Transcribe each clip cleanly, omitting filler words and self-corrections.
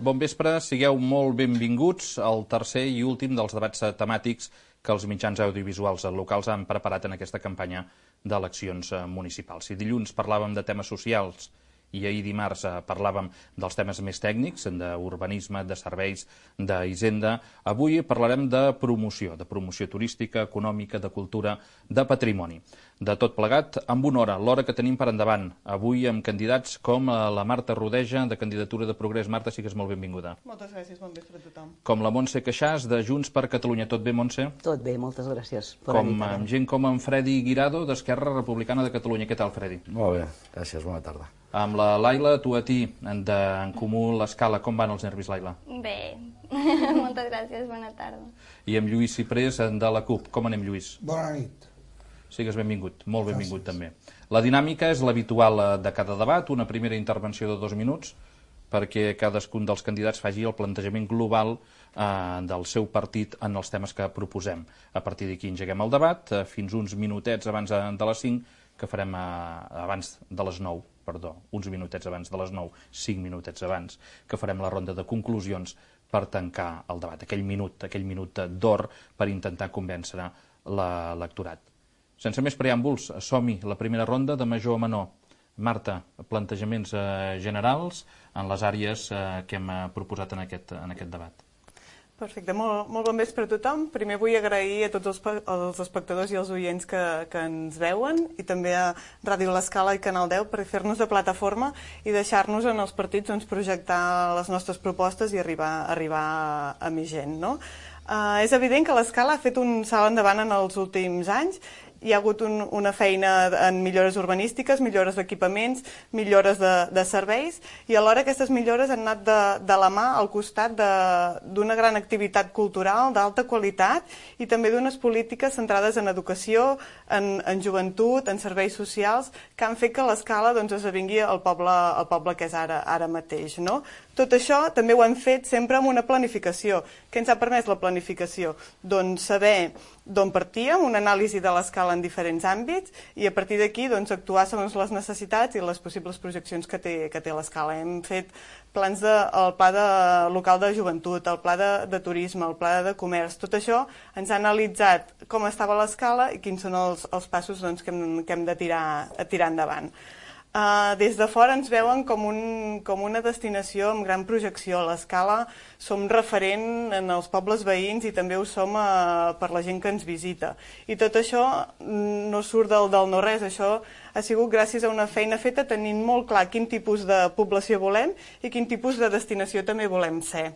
bon vespre, sigueu molt benvinguts al tercer i últim dels debats temàtics que els mitjans audiovisuals locals han preparat en aquesta campanya d'eleccions municipals. Si dilluns parlàvem de temes socials i ahir dimarts parlàvem dels temes més tècnics, d'urbanisme, de serveis, d'hisenda, avui parlarem de promoció turística, econòmica, de cultura, de patrimoni. De tot plegat, amb una hora, l'hora que tenim per endavant. Avui amb candidats com la Marta Rodeja, de Candidatura de Progrés. Marta, sigues molt benvinguda. Moltes gràcies, bon vespre a tothom. Com la Montse Queixàs, de Junts per Catalunya. Tot bé, Montse? Tot bé, moltes gràcies. Amb gent com en Fredi Guirado, d'Esquerra Republicana de Catalunya. Què tal, Fredi? Molt bé, gràcies, bona tarda. Amb la Laila Tuatí, d'en Comú l'Escala. Com van els nervis, Laila? Bé, moltes gràcies, bona tarda. I amb Lluís Ciprés, de la CUP. Com anem, Lluís? Bona nit. Sigues benvingut, molt benvingut també. La dinàmica és l'habitual de cada debat, una primera intervenció de 2 minuts, perquè cadascun dels candidats faci el plantejament global del seu partit en els temes que proposem. A partir d'aquí engeguem el debat, fins uns minutets abans de les 5, que farem abans de les 9, uns minutets abans de les 9, 5 minutets abans, que farem la ronda de conclusions per tancar el debat. Aquell minut d'or per intentar convèncer l'electorat. Sense més preàmbuls, som-hi, la primera ronda de major a menor. Marta, plantejaments generals en les àrees que hem proposat en aquest debat. Perfecte, molt bon vespre a tothom. Primer vull agrair a tots els espectadors i els oients que ens veuen i també a Ràdio L'Escala i Canal 10 per fer-nos de plataforma i deixar-nos en els partits projectar les nostres propostes i arribar a més gent. És evident que l'Escala ha fet un salt endavant en els últims anys. Hi ha hagut una feina en millores urbanístiques, millores d'equipaments, millores de serveis, i alhora aquestes millores han anat de la mà al costat d'una gran activitat cultural d'alta qualitat i també d'unes polítiques centrades en educació, en joventut, en serveis socials, que han fet que l'Escala esdevingui el poble que és ara mateix. Tot això també ho hem fet sempre amb una planificació. Què ens ha permès la planificació? Doncs saber d'on partíem, una anàlisi de l'Escala en diferents àmbits i a partir d'aquí actuar segons les necessitats i les possibles projeccions que té l'Escala. Hem fet plans el pla local de joventut, el pla de turisme, el pla de comerç. Tot això ens ha analitzat com estava l'Escala i quins són els passos que hem de tirar endavant. Des de fora ens veuen com una destinació amb gran projecció. A l'Escala som referent en els pobles veïns i també ho som per la gent que ens visita. I tot això no surt del no-res, això ha sigut gràcies a una feina feta tenint molt clar quin tipus de població volem i quin tipus de destinació també volem ser.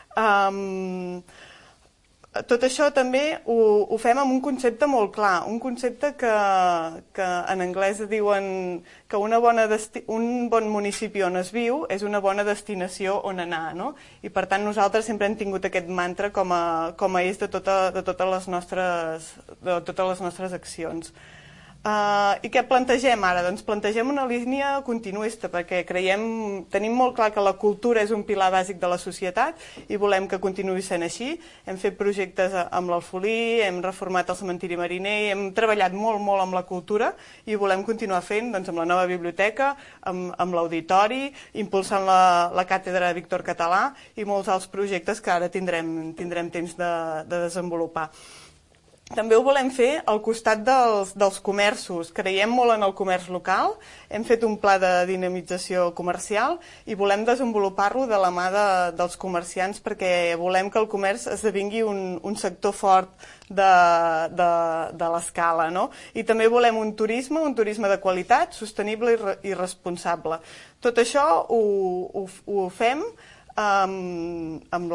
Tot això també ho fem amb un concepte molt clar, un concepte que en anglès diuen que un bon municipi on es viu és una bona destinació on anar, I per tant nosaltres sempre hem tingut aquest mantra com a eix de totes les nostres accions. I què plantegem ara? Doncs plantegem una línia continuista perquè tenim molt clar que la cultura és un pilar bàsic de la societat i volem que continuï sent així. Hem fet projectes amb l'Alfolí, hem reformat el cementiri mariner, hem treballat molt amb la cultura i volem continuar fent amb la nova biblioteca, amb l'auditori, impulsant la càtedra Víctor Català i molts altres projectes que ara tindrem temps de desenvolupar. També ho volem fer al costat dels comerços. Creiem molt en el comerç local, hem fet un pla de dinamització comercial i volem desenvolupar-lo de la mà dels comerciants perquè volem que el comerç esdevingui un sector fort de l'Escala. I també volem un turisme de qualitat, sostenible i responsable. Tot això ho fem amb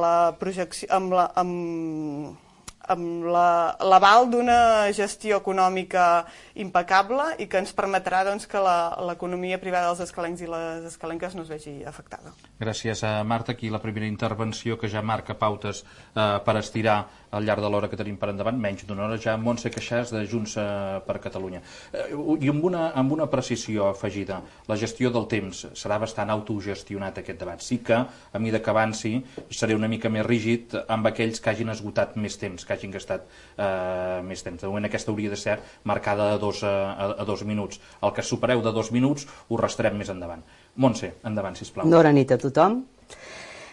l'aval d'una gestió econòmica impecable i que ens permetrà que l'economia privada dels escalencs i les escalenques no es vegi afectada. Gràcies, Marta. Aquí la primera intervenció que ja marca pautes per estirar al llarg de l'hora que tenim per endavant, menys d'una hora ja, Montse Queixàs, de Junts per Catalunya. I amb una precisió afegida, la gestió del temps serà bastant autogestionat aquest debat. Sí que, a mesura que avanci, seré una mica més rígid amb aquells que hagin esgotat més temps, que hagin gastat més temps. De moment aquesta hauria de ser marcada a 2 minuts. El que supereu de 2 minuts ho restarem més endavant. Montse, endavant, sisplau. Bona nit a tothom.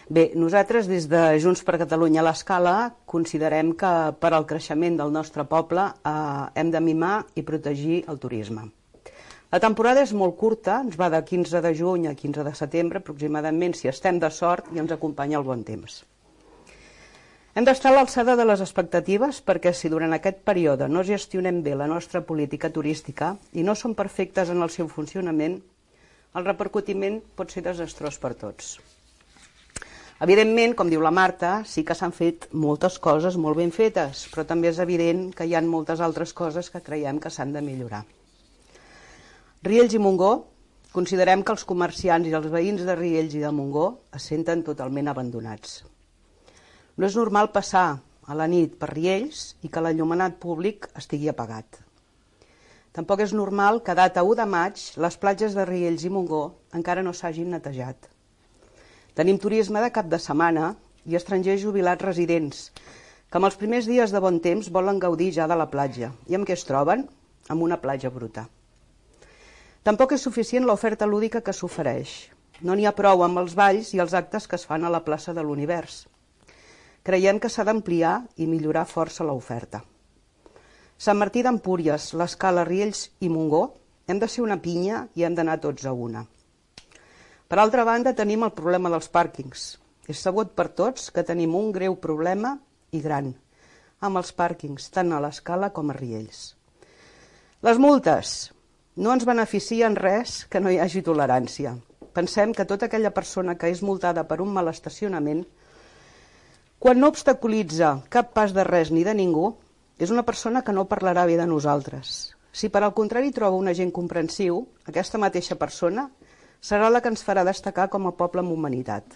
Bé, nosaltres des de Junts per Catalunya a l'Escala considerem que per al creixement del nostre poble hem de mimar i protegir el turisme. La temporada és molt curta, ens va de 15 de juny a 15 de setembre aproximadament, si estem de sort i ens acompanya el bon temps. Hem d'estar a l'alçada de les expectatives perquè si durant aquest període no gestionem bé la nostra política turística i no som perfectes en el seu funcionament, el repercutiment pot ser desastrós per tots. Evidentment, com diu la Marta, sí que s'han fet moltes coses molt ben fetes, però també és evident que hi ha moltes altres coses que creiem que s'han de millorar. Riells i Montgó, considerem que els comerciants i els veïns de Riells i de Montgó es senten totalment abandonats. No és normal passar a la nit per Riells i que l'enllumenat públic estigui apagat. Tampoc és normal que a data 1 de maig les platges de Riells i Montgó encara no s'hagin netejat. Tenim turisme de cap de setmana i estrangers jubilats residents, que amb els primers dies de bon temps volen gaudir ja de la platja. I amb què es troben? Amb una platja bruta. Tampoc és suficient l'oferta lúdica que s'ofereix. No n'hi ha prou amb els balls i els actes que es fan a la plaça de l'Univers. Creiem que s'ha d'ampliar i millorar força l'oferta. Sant Martí d'Empúries, l'Escala, Riells i Montgó hem de ser una pinya i hem d'anar tots a una. Per altra banda, tenim el problema dels pàrquings. És sabut per tots que tenim un greu problema i gran amb els pàrquings, tant a l'Escala com a Riells. Les multes no ens beneficien res que no hi hagi tolerància. Pensem que tota aquella persona que és multada per un mal estacionament, quan no obstaculitza cap pas de res ni de ningú, és una persona que no parlarà bé de nosaltres. Si per al contrari troba un agent comprensiu, aquesta mateixa persona serà la que ens farà destacar com a poble amb humanitat.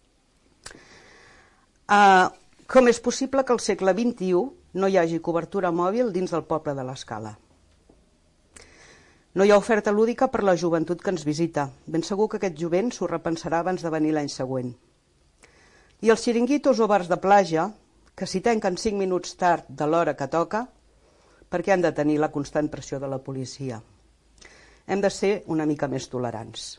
Com és possible que al segle XXI no hi hagi cobertura mòbil dins del poble de l'Escala? No hi ha oferta lúdica per la joventut que ens visita. Ben segur que aquest jovent s'ho repensarà abans de venir l'any següent. I els xiringuitos o bars de platja, que si tanquen 5 minuts tard de l'hora que toca, per què han de tenir la constant pressió de la policia? Hem de ser una mica més tolerants.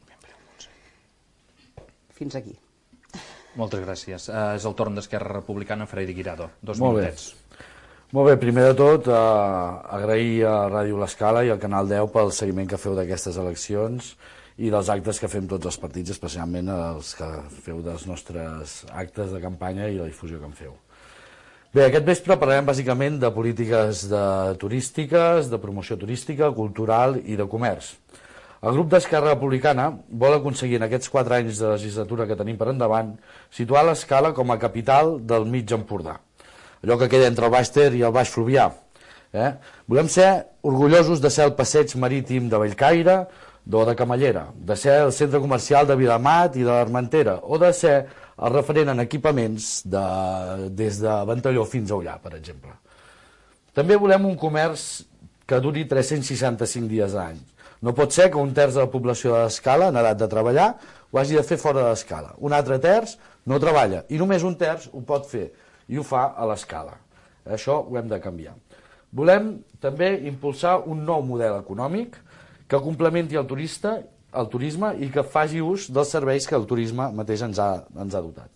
Fins aquí. Moltes gràcies. És el torn d'Esquerra Republicana, Freddy Guirado. 2 Molt bé. minutets. Molt bé, primer de tot, agrair a Ràdio L'Escala i al Canal 10 pel seguiment que feu d'aquestes eleccions i dels actes que fem tots els partits, especialment els que feu dels nostres actes de campanya i la difusió que en feu. Bé, aquest vespre parlarem bàsicament de polítiques turístiques, de promoció turística, cultural i de comerç. El grup d'Esquerra Republicana vol aconseguir en aquests 4 anys de legislatura que tenim per endavant situar l'Escala com a capital del mig Empordà, allò que queda entre el Baix Ter i el Baix Fluvià. Volem ser orgullosos de ser el passeig marítim de Bellcaire o de Camallera, de ser el centre comercial de Vilamat i de l'Armentera, o de ser el referent en equipaments des de Ventalló fins a Ullà, per exemple. També volem un comerç que duri 365 dies a l'any. No pot ser que un terç de la població de l'Escala, en edat de treballar, ho hagi de fer fora de l'Escala. Un altre terç no treballa i només un terç ho pot fer i ho fa a l'Escala. Això ho hem de canviar. Volem també impulsar un nou model econòmic que complementi el turisme i que faci ús dels serveis que el turisme mateix ens ha dotat.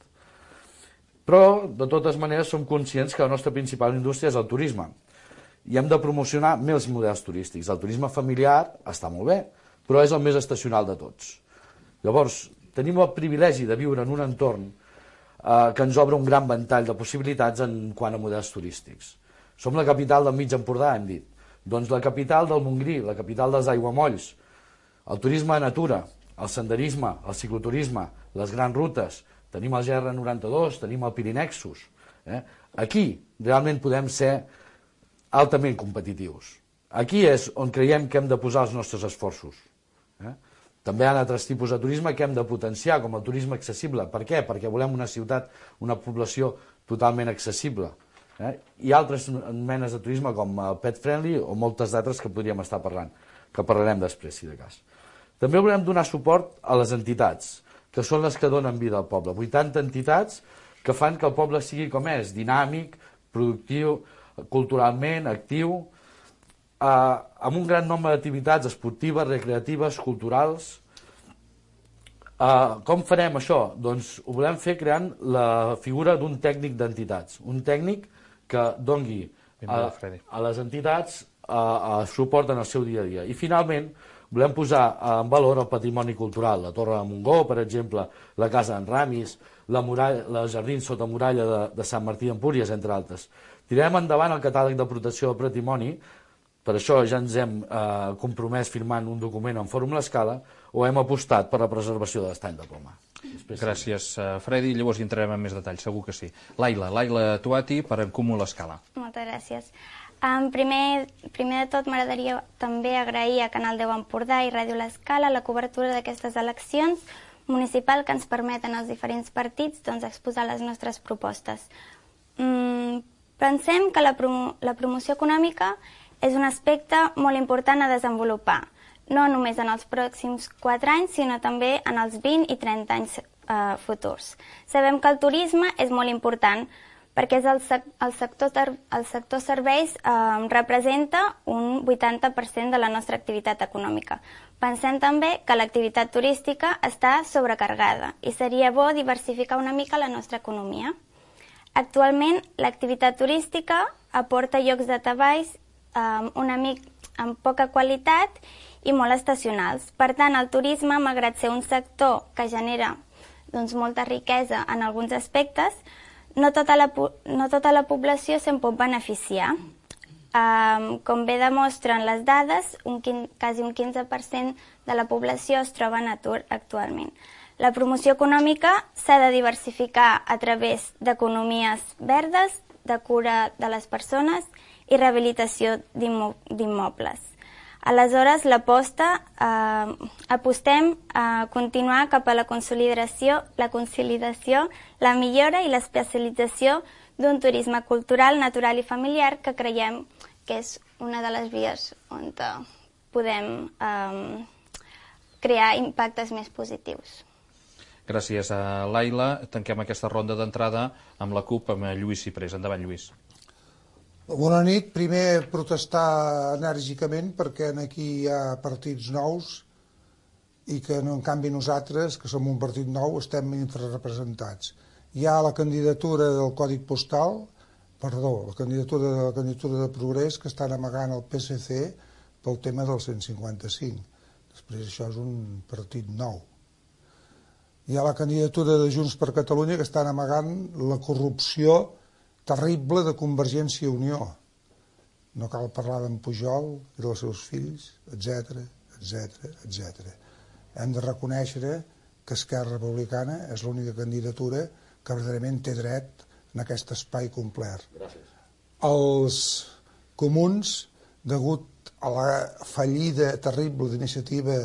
Però, de totes maneres, som conscients que la nostra principal indústria és el turisme i hem de promocionar més models turístics. El turisme familiar està molt bé, però és el més estacional de tots. Llavors, tenim el privilegi de viure en un entorn que ens obre un gran ventall de possibilitats en quant a models turístics. Som la capital del mig Empordà, hem dit. Doncs la capital del Montgrí, la capital dels aiguamolls, el turisme de natura, el senderisme, el cicloturisme, les grans rutes, tenim el GR92, tenim el Pirinexus. Aquí realment podem ser altament competitius. Aquí és on creiem que hem de posar els nostres esforços. També hi ha altres tipus de turisme que hem de potenciar, com el turisme accessible. Per què? Perquè volem una ciutat, una població totalment accessible. Hi ha altres menes de turisme com el pet friendly o moltes d'altres que podríem estar parlant, que parlarem després, si de cas. També volem donar suport a les entitats, que són les que donen vida al poble. 80 entitats que fan que el poble sigui com és, dinàmic, productiu, culturalment, actiu, amb un gran nombre d'activitats esportives, recreatives, culturals. Com farem això? Doncs ho volem fer creant la figura d'un tècnic d'entitats, un tècnic que dongui a les entitats suport en el seu dia a dia. I finalment volem posar en valor el patrimoni cultural, la Torre de Montgó, per exemple, la Casa d'en Ramis, els jardins sota muralla de Sant Martí d'Empúries, entre altres. Tirarem endavant el catàleg de protecció del patrimoni. Per això ja ens hem compromès firmant un document en Fòrum L'Escala o hem apostat per la preservació de l'estany de Poma. Gràcies, Freddy. Llavors hi entrarem en més detall, segur que sí. Laila Tuati, per En Comú L'Escala. Moltes gràcies. Primer de tot m'agradaria també agrair a Canal 10 Empordà i Ràdio L'Escala la cobertura d'aquestes eleccions municipals que ens permeten als diferents partits exposar les nostres propostes. Pensem que la promoció econòmica és un aspecte molt important a desenvolupar, no només en els pròxims 4 anys, sinó també en els 20 i 30 anys futurs. Sabem que el turisme és molt important perquè el sector serveis representa un 80% de la nostra activitat econòmica. Pensem també que l'activitat turística està sobrecarregada i seria bo diversificar una mica la nostra economia. Actualment, l'activitat turística aporta llocs de treballs amb poca qualitat i molt estacionals. Per tant, el turisme, malgrat ser un sector que genera molta riquesa en alguns aspectes, no tota la població se'n pot beneficiar. Com bé demostren les dades, quasi un 15% de la població es troba en atur actualment. La promoció econòmica s'ha de diversificar a través d'economies verdes, de cura de les persones i rehabilitació d'immobles. Aleshores, apostem a continuar cap a la consolidació, la millora i l'especialització d'un turisme cultural, natural i familiar que creiem que és una de les vies on podem crear impactes més positius. Gràcies a Laila. Tanquem aquesta ronda d'entrada amb la CUP, amb Lluís Ciprés. Endavant, Lluís. Bona nit. Primer, protestar enèrgicament perquè aquí hi ha partits nous i que, en canvi, nosaltres, que som un partit nou, estem infrarepresentats. Hi ha la candidatura del Còdic Postal, la candidatura de Progrés, que estan amagant el PSC pel tema del 155. Després, això és un partit nou. Hi ha la candidatura de Junts per Catalunya, que estan amagant la corrupció terrible de Convergència i Unió. No cal parlar d'en Pujol i dels seus fills, etc. Hem de reconèixer que Esquerra Republicana és l'única candidatura que verdaderament té dret en aquest espai complet. Els comuns, degut a la fallida terrible d'iniciativa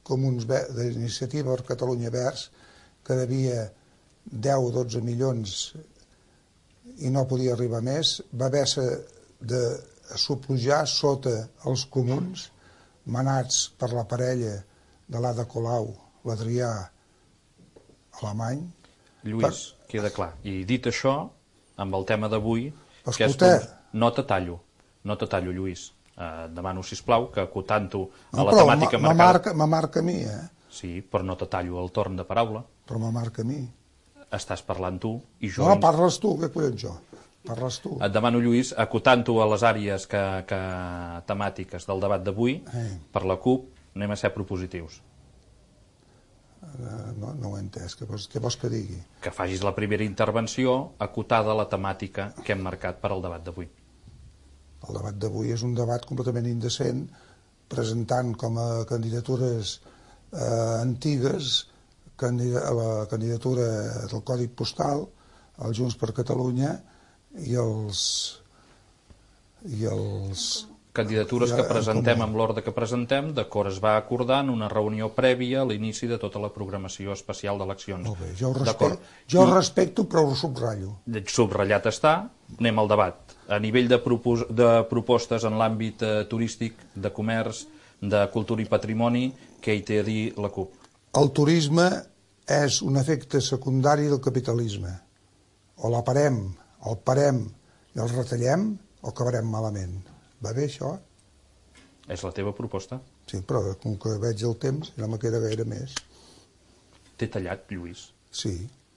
per Catalunya Verds, que devia 10 o 12 milions i no podia arribar més, va haver-se de soplujar sota els comuns, manats per la parella de l'Ada Colau, l'Adrià Alemany. Lluís, queda clar. I dit això, amb el tema d'avui, no te tallo, Lluís. Demano, sisplau, que acotant-ho a la temàtica marcada... M'amarca a mi, Sí, però no te tallo el torn de paraula. Però m'amarca a mi. Estàs parlant tu i jo... No, parles tu, què collons jo? Parles tu. Et demano, Lluís, acotant-ho a les àrees temàtiques del debat d'avui, per la CUP, anem a ser propositius. No ho he entès, què vols que digui? Que facis la primera intervenció acotada a la temàtica que hem marcat per al debat d'avui. El debat d'avui és un debat completament indecent, presentant com a candidatures antigues la candidatura del Còdic Postal, el Junts per Catalunya i els... Candidatures que presentem amb l'ordre que presentem, d'acord es va acordar en una reunió prèvia a l'inici de tota la programació especial d'eleccions. Molt bé, jo ho respecto, però ho subratllo. Subratllat està, anem al debat. A nivell de propostes en l'àmbit turístic, de comerç, de cultura i patrimoni, què hi té a dir la CUP? El turisme és un efecte secundari del capitalisme. O el parem i el retallem, o acabarem malament. Va bé, això? És la teva proposta? Sí, però com que veig el temps, no me queda gaire més. T'he tallat, Lluís. Sí.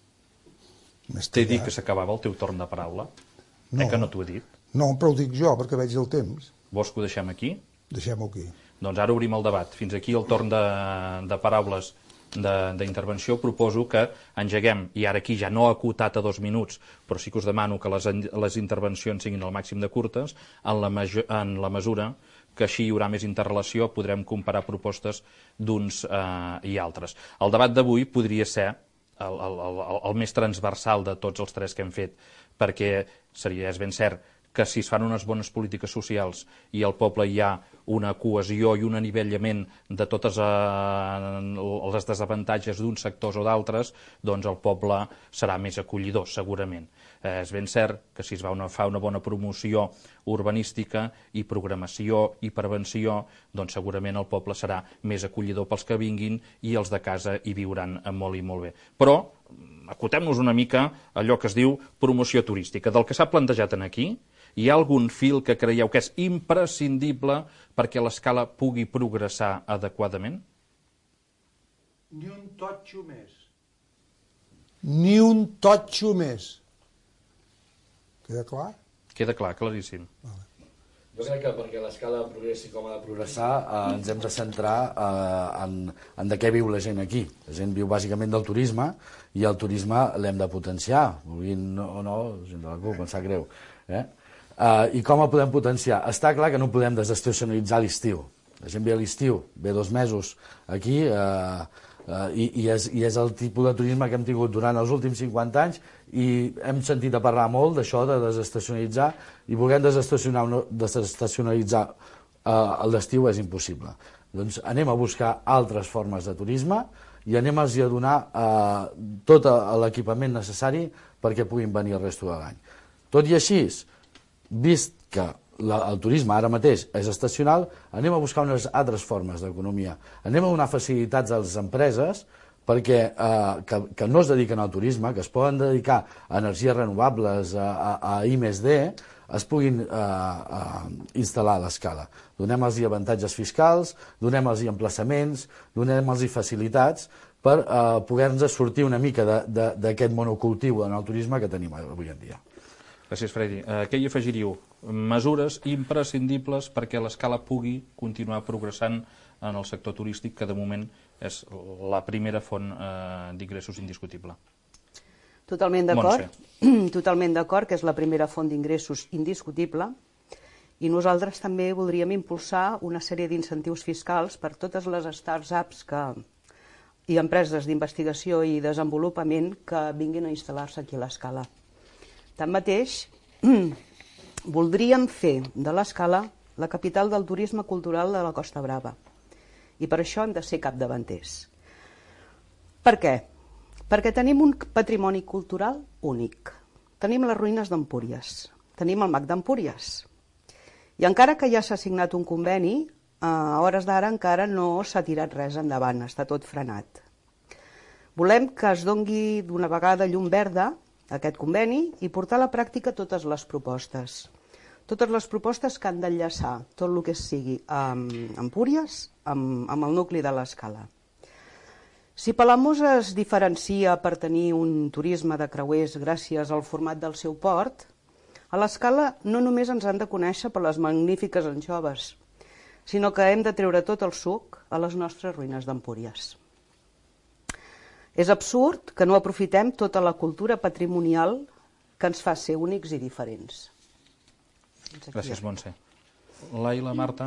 T'he dit que s'acabava el teu torn de paraula. Que no t'ho he dit? No, però ho dic jo, perquè veig el temps. Vols que ho deixem aquí? Deixem-ho aquí. Doncs ara obrim el debat. Fins aquí el torn de paraules d'intervenció. Proposo que engeguem, i ara aquí ja no acotat a 2 minuts, però sí que us demano que les intervencions siguin al màxim de curtes, en la mesura que així hi haurà més interrelació, podrem comparar propostes d'uns i altres. El debat d'avui podria ser el més transversal de tots els 3 que hem fet, perquè és ben cert que si es fan unes bones polítiques socials i al poble hi ha una cohesió i un anivellament de totes les desavantatges d'uns sectors o d'altres, doncs el poble serà més acollidor, segurament. És ben cert que si es fa una bona promoció urbanística i programació i prevenció, doncs segurament el poble serà més acollidor pels que vinguin i els de casa hi viuran molt i molt bé. Però acotem-nos una mica allò que es diu promoció turística. Del que s'ha plantejat aquí, hi ha algun fil que creieu que és imprescindible perquè l'Escala pugui progressar adequadament? Ni un totxo més. Ni un totxo més. Queda clar? Queda clar, claríssim. Jo crec que perquè l'Escala progressi com ha de progressar ens hem de centrar en de què viu la gent aquí. La gent viu bàsicament del turisme i el turisme l'hem de potenciar. Vulguin o no, gent de la CUP, em sap greu. I com el podem potenciar? Està clar que no podem desestacionalitzar l'estiu. La gent ve a l'estiu, ve 2 mesos aquí i és el tipus de turisme que hem tingut durant els últims 50 anys i hem sentit a parlar molt d'això de desestacionalitzar i volem desestacionalitzar l'estiu és impossible. Doncs anem a buscar altres formes de turisme i anem-los a donar tot l'equipament necessari perquè puguin venir el resto de l'any. Tot i així, vist que el turisme ara mateix és estacional, anem a buscar unes altres formes d'economia. Anem a donar facilitats a les empreses perquè que no es dediquen al turisme, que es poden dedicar a energies renovables, a I+D, es puguin instal·lar a l'Escala. Donem-los avantatges fiscals, donem-los emplaçaments, donem-los facilitats per poder-nos sortir una mica d'aquest monocultiu en el turisme que tenim avui en dia. Gràcies, Freddy. Què hi afegiríeu? Mesures imprescindibles perquè l'Escala pugui continuar progressant en el sector turístic, que de moment és la primera font d'ingressos indiscutible. Totalment d'acord. Totalment d'acord que és la primera font d'ingressos indiscutible i nosaltres també voldríem impulsar una sèrie d'incentius fiscals per totes les startups i empreses d'investigació i desenvolupament que vinguin a instal·lar-se aquí a l'Escala. Tanmateix, voldríem fer de l'Escala la capital del turisme cultural de la Costa Brava. I per això hem de ser capdavanters. Per què? Perquè tenim un patrimoni cultural únic. Tenim les ruïnes d'Empúries, tenim el MAC d'Empúries. I encara que ja s'ha signat un conveni, a hores d'ara encara no s'ha tirat res endavant, està tot frenat. Volem que es dongui d'una vegada llum verda aquest conveni i portar a la pràctica totes les propostes. Totes les propostes que han d'enllaçar tot el que sigui amb Empúries, amb el nucli de l'Escala. Si Palamós es diferencia per tenir un turisme de creuers gràcies al format del seu port, a l'Escala no només ens han de conèixer per les magnífiques anxoves, sinó que hem de treure tot el suc a les nostres ruïnes d'Empúries. És absurd que no aprofitem tota la cultura patrimonial que ens fa ser únics i diferents. Gràcies, Montse. Laila, Marta?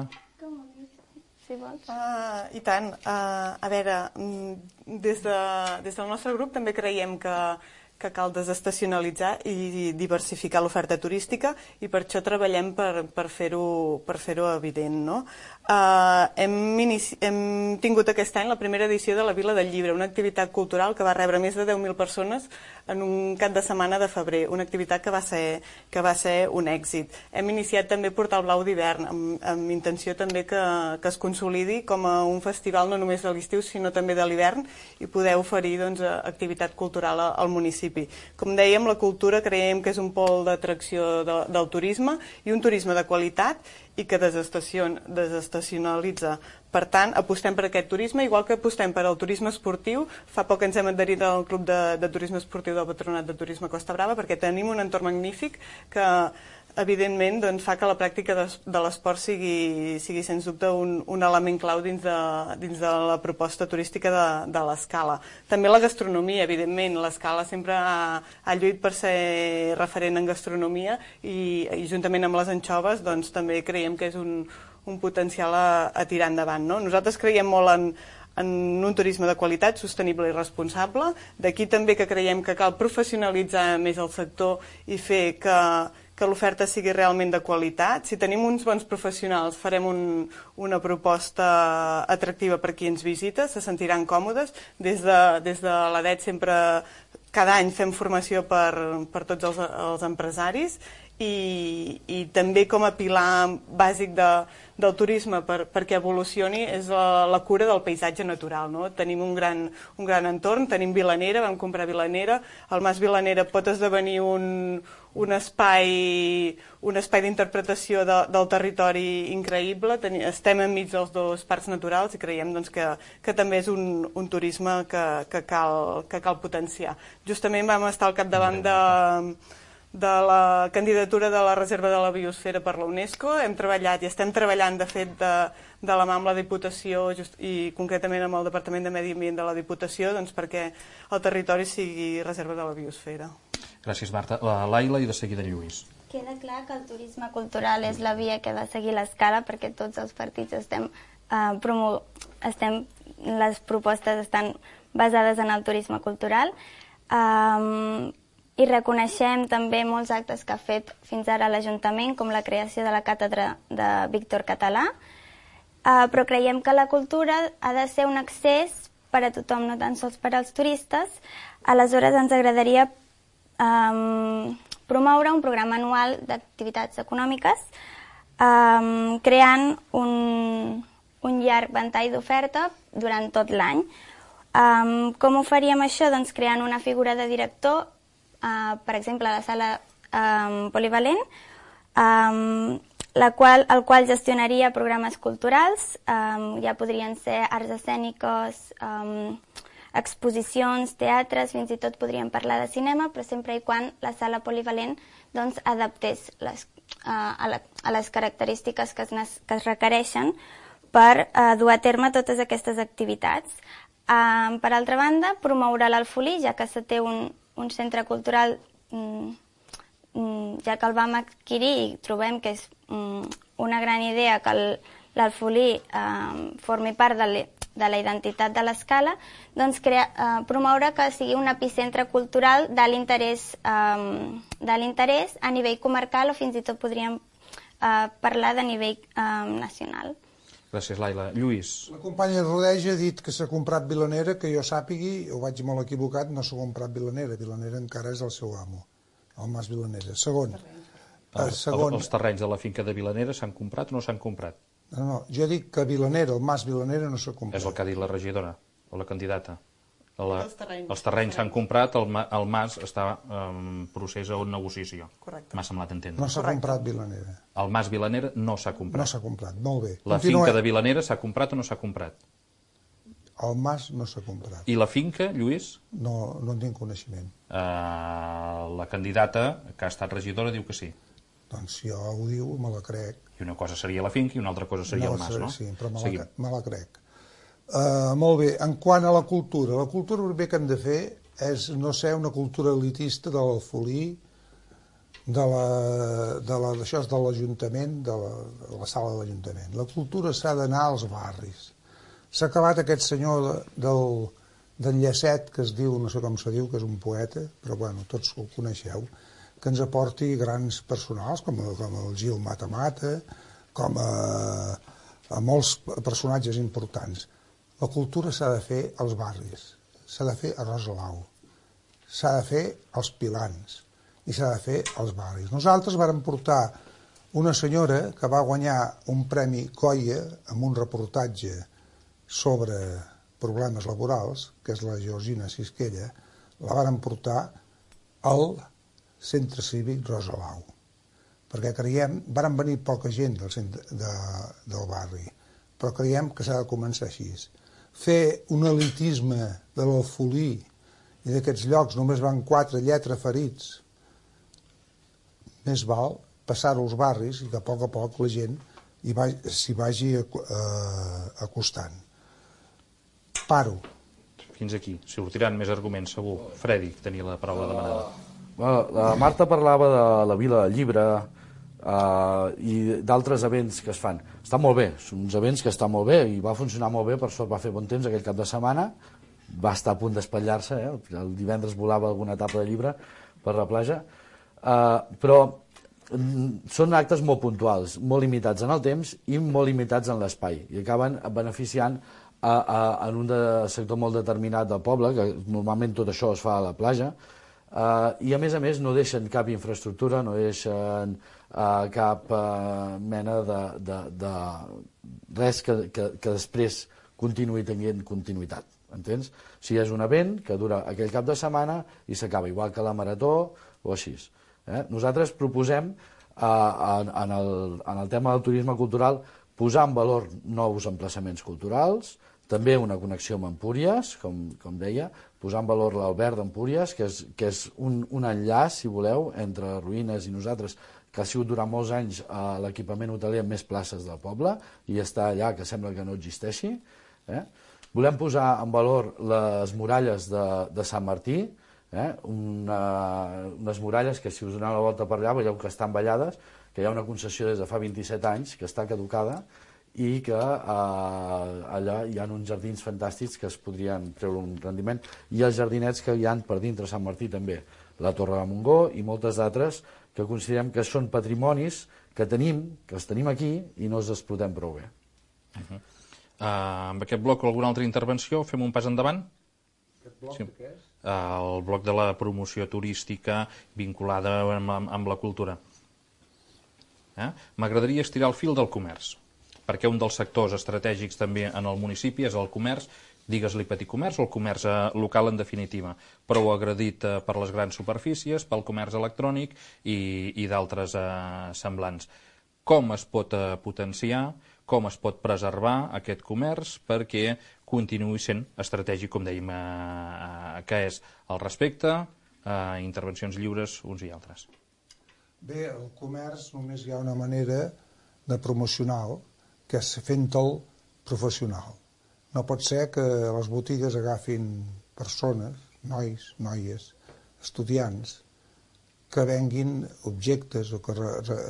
Si vols. I tant. A veure, des del nostre grup també creiem que cal desestacionalitzar i diversificar l'oferta turística i per això treballem per fer-ho evident, no? Hem tingut aquest any la primera edició de la Vila del Llibre, una activitat cultural que va rebre més de 10.000 persones en un cap de setmana de febrer, una activitat que va ser un èxit. Hem iniciat també Portal Blau d'hivern, amb intenció també que es consolidi com a un festival no només de l'estiu, sinó també de l'hivern i poder oferir activitat cultural al municipi. Com dèiem, la cultura creiem que és un pol d'atracció del turisme i un turisme de qualitat i que desestacionalitza Per tant, apostem per aquest turisme, igual que apostem per al turisme esportiu. Fa poc ens hem adherit al Club de Turisme Esportiu del Patronat de Turisme Costa Brava, perquè tenim un entorn magnífic que, evidentment, doncs, fa que la pràctica de l'esport sigui sens dubte un element clau dins de la proposta turística de l'Escala. També la gastronomia, evidentment. L'Escala sempre ha lluit per ser referent en gastronomia i juntament amb les anxoves doncs, també creiem que és un potencial a tirar endavant. No? Nosaltres creiem molt en un turisme de qualitat, sostenible i responsable. D'aquí també que creiem que cal professionalitzar més el sector i fer que l'oferta sigui realment de qualitat. Si tenim uns bons professionals, farem una proposta atractiva per qui ens visita, se sentiran còmodes. Des de l'EDET sempre, cada any fem formació per tots els empresaris i també com a pilar bàsic del turisme perquè evolucioni és la cura del paisatge natural. No? Tenim un gran entorn, tenim Vilanera, vam comprar Vilanera, el Mas Vilanera pot esdevenir un espai d'interpretació del territori increïble. Estem enmig dels dos parcs naturals i creiem doncs, que també és un turisme que cal potenciar. Justament vam estar al capdavant de la candidatura de la Reserva de la Biosfera per la UNESCO. Hem treballat i estem treballant, de fet, de la mà amb la Diputació i concretament amb el Departament de Medi Ambient de la Diputació doncs, perquè el territori sigui Reserva de la Biosfera. Gràcies, Marta. La Laila i de seguida Lluís. Queda clar que el turisme cultural és la via que ha de seguir l'Escala perquè tots els partits les propostes estan basades en el turisme cultural. I reconeixem també molts actes que ha fet fins ara l'Ajuntament, com la creació de la càtedra de Víctor Català, però creiem que la cultura ha de ser un accés per a tothom, no tan sols per als turistes. Aleshores ens agradaria promoure un programa anual d'activitats econòmiques creant un llarg ventall d'oferta durant tot l'any. Com ho faríem això? Doncs creant una figura de director, per exemple, a la sala polivalent, el qual gestionaria programes culturals, ja podrien ser arts escèniques, exposicions, teatres, fins i tot podríem parlar de cinema, però sempre i quan la sala polivalent doncs, adaptés a les característiques que es requereixen per dur a terme totes aquestes activitats. Per altra banda, promoure l'Alfolí, ja que se té un centre cultural, ja que el vam adquirir i trobem que és una gran idea que l'Alfolí formi part de la identitat de l'Escala, doncs promoure que sigui un epicentre cultural de l'interès a nivell comarcal o fins i tot podríem parlar de nivell nacional. Gràcies, Laila. Lluís. La companya Rodeja ha dit que s'ha comprat Vilanera, que jo sàpigui, ho vaig molt equivocat, no s'ha comprat Vilanera. Vilanera encara és el seu amo, el Mas Vilanera. Segon. Els terrenys de la finca de Vilanera s'han comprat o no s'han comprat? No, jo dic que Vilanera, el Mas Vilanera, no s'ha comprat. És el que ha dit la regidora, o la candidata. Els terrenys s'han comprat, el Mas està en procés o en negociació. Correcte. M'ha semblat entendre. No s'ha comprat Vilanera. El Mas Vilanera no s'ha comprat. No s'ha comprat, molt bé. La finca de Vilanera s'ha comprat o no s'ha comprat? El Mas no s'ha comprat. I la finca, Lluís? No en tinc coneixement. La candidata, que ha estat regidora, diu que sí. Doncs si ho diu, me la crec. I una cosa seria la finca i una altra cosa seria el Mas, no? Sí, però me la crec. Molt bé, en quant a la cultura el primer que hem de fer és no ser una cultura elitista de l'Alfolí, de l'Ajuntament, de la sala de l'Ajuntament. La cultura s'ha d'anar als barris. S'ha acabat aquest senyor del Llacet, que es diu, no sé com se diu, que és un poeta, però bueno, tots el coneixeu, que ens aporti grans personals, com el Gil Mata, com a molts personatges importants. La cultura s'ha de fer als barris, s'ha de fer a Rosalau, s'ha de fer als Pilans i s'ha de fer als barris. Nosaltres vàrem portar una senyora que va guanyar un premi Goya amb un reportatge sobre problemes laborals, que és la Georgina Sisquella, la vàrem portar al Centre Cívic Rosalau, perquè creiem, varen venir poca gent del barri, però creiem que s'ha de començar així. Fer un elitisme de l'Alfolí i d'aquests llocs només van 4 lletraferits, més val passar-ho als barris i que a poc la gent s'hi vagi acostant. Paro. Fins aquí. Sortiran més arguments, segur. Fredi, tenia la paraula demanada. La Marta parlava de la Vila del Llibre i d'altres events que es fan. Està molt bé, són uns events que estan molt bé i va funcionar molt bé, per sort va fer bon temps aquell cap de setmana, va estar a punt d'espatllar-se, el divendres volava alguna etapa de llibre per la platja, però són actes molt puntuals, molt limitats en el temps i molt limitats en l'espai, i acaben beneficiant en un sector molt determinat del poble, que normalment tot això es fa a la platja, i a més no deixen cap infraestructura, no deixen cap mena de res que després continuï tenint continuïtat, entens? O sigui, és un event que dura aquell cap de setmana i s'acaba, igual que la marató o així. Nosaltres proposem, en el tema del turisme cultural, posar en valor nous emplaçaments culturals, també una connexió amb Empúries, com deia, posar en valor l'Albert d'Empúries, que és un enllaç, si voleu, entre Ruïnes i nosaltres, que ha sigut durant molts anys l'equipament hoteler amb més places del poble, i està allà, que sembla que no existeixi. Volem posar en valor les muralles de Sant Martí, unes muralles que, si us doneu la volta per allà, veieu que estan ballades, que hi ha una concessió des de fa 27 anys, que està caducada, i que allà hi ha uns jardins fantàstics que es podrien treure un rendiment, i els jardinets que hi ha per dintre Sant Martí també, la Torre de Montgó i moltes d'altres que considerem que són patrimonis que els tenim aquí i no els explotem prou bé. Amb aquest bloc alguna altra intervenció? Fem un pas endavant? Aquest bloc què és? El bloc de la promoció turística vinculada amb la cultura. M'agradaria estirar el fil del comerç, perquè un dels sectors estratègics també en el municipi és el comerç, digues-li petit comerç o el comerç local en definitiva, prou agredit per les grans superfícies, pel comerç electrònic i d'altres semblants. Com es pot potenciar, com es pot preservar aquest comerç perquè continuï sent estratègic, com dèiem, que és el respecte, intervencions lliures uns i altres. Bé, el comerç només hi ha una manera de promocionar-lo, que és fent-te'l professional. No pot ser que les botigues agafin persones, nois, noies, estudiants, que venguin objectes o que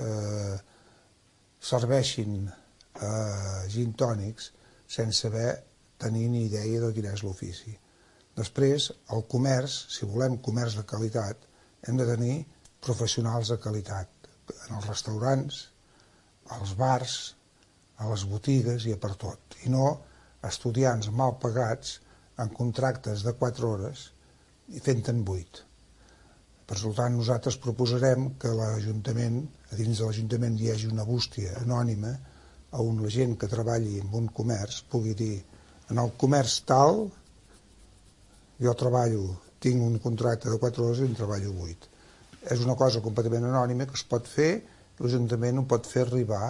serveixin gin tònics sense tenir ni idea de quin és l'ofici. Després, el comerç, si volem comerç de qualitat, hem de tenir professionals de qualitat en els restaurants, als bars, a les botigues i a per tot, i no estudiants mal pagats en contractes de 4 hores i fent-en 8. Per tant, nosaltres proposarem que l'Ajuntament, a dins de l'Ajuntament hi hagi una bústia anònima on la gent que treballi en un comerç pugui dir en el comerç tal jo treballo, tinc un contracte de 4 hores i en treballo 8. És una cosa completament anònima que es pot fer, l'Ajuntament ho pot fer arribar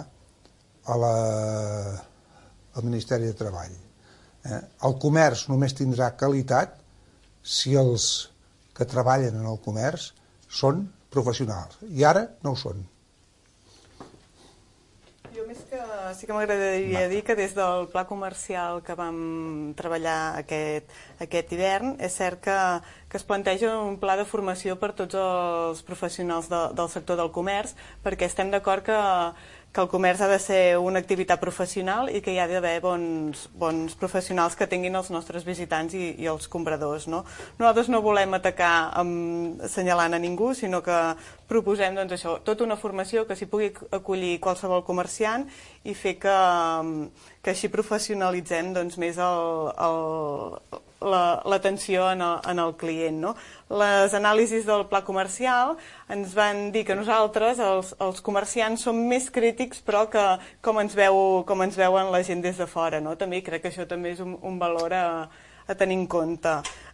al Ministeri de Treball. El comerç només tindrà qualitat si els que treballen en el comerç són professionals, i ara no ho són. Jo més que sí que m'agradaria dir que des del pla comercial que vam treballar aquest hivern, és cert que es planteja un pla de formació per tots els professionals del sector del comerç, perquè estem d'acord que el comerç ha de ser una activitat professional i que hi ha d'haver bons professionals que tinguin els nostres visitants i els compradors. Nosaltres no volem atacar assenyalant a ningú, sinó que proposem això, tota una formació que s'hi pugui acollir qualsevol comerciant i fer que així professionalitzem més l'atenció en el client. Les anàlisis del pla comercial ens van dir que nosaltres, els comerciants, som més crítics, però que com ens veuen la gent des de fora. També crec que això també és un valor a tenir en compte.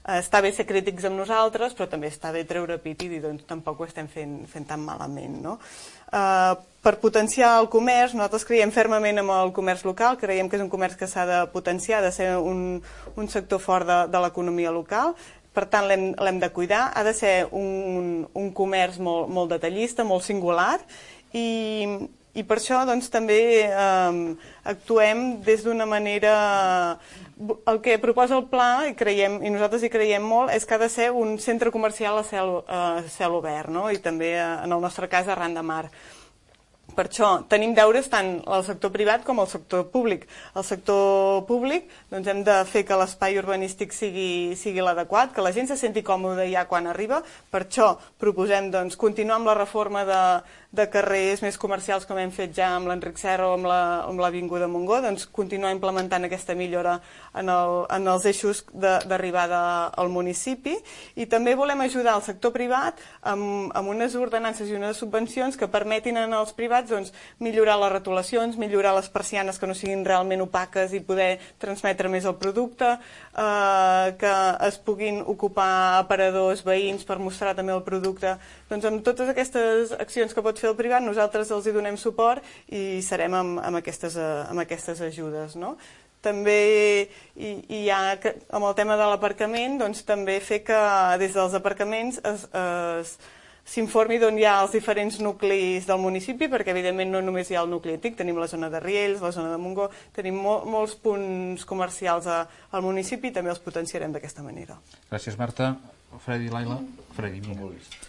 està bé ser crítics amb nosaltres, però també està bé treure pit i dir, doncs tampoc ho estem fent tan malament, no? Per potenciar el comerç, nosaltres creiem fermament en el comerç local, creiem que és un comerç que s'ha de potenciar, ha de ser un sector fort de l'economia local, per tant l'hem de cuidar, ha de ser un comerç molt detallista, molt singular, i per això doncs, també actuem des d'una manera... El que proposa el pla, i nosaltres hi creiem molt, és que ha de ser un centre comercial a cel obert, no? I també, en el nostre cas, arran de mar. Per això tenim deures tant al sector privat com al sector públic. Al sector públic doncs, hem de fer que l'espai urbanístic sigui l'adequat, que la gent se senti còmode ja quan arriba. Per això proposem doncs, continuar amb la reforma de carrers més comercials com hem fet ja amb l'Enric Serra o amb l'Avinguda Montgó, doncs, continuar implementant aquesta millora en els eixos d'arribada al municipi. I també volem ajudar el sector privat amb unes ordenances i unes subvencions que permetin als privats doncs, millorar les retolacions, millorar les persianes que no siguin realment opaques i poder transmetre més el producte, que es puguin ocupar aparadors, veïns per mostrar també el producte. Doncs amb totes aquestes accions que pot fer el privat nosaltres els hi donem suport i serem amb aquestes ajudes, no? També hi ha, amb el tema de l'aparcament, doncs també fer que des dels aparcaments s'informi d'on hi ha els diferents nuclis del municipi, perquè evidentment no només hi ha el nucli antic, tenim la zona de Riells, la zona de Montgó, tenim molts punts comercials al municipi i també els potenciarem d'aquesta manera. Gràcies, Marta. Fredi, Laila. Fredi, vinga.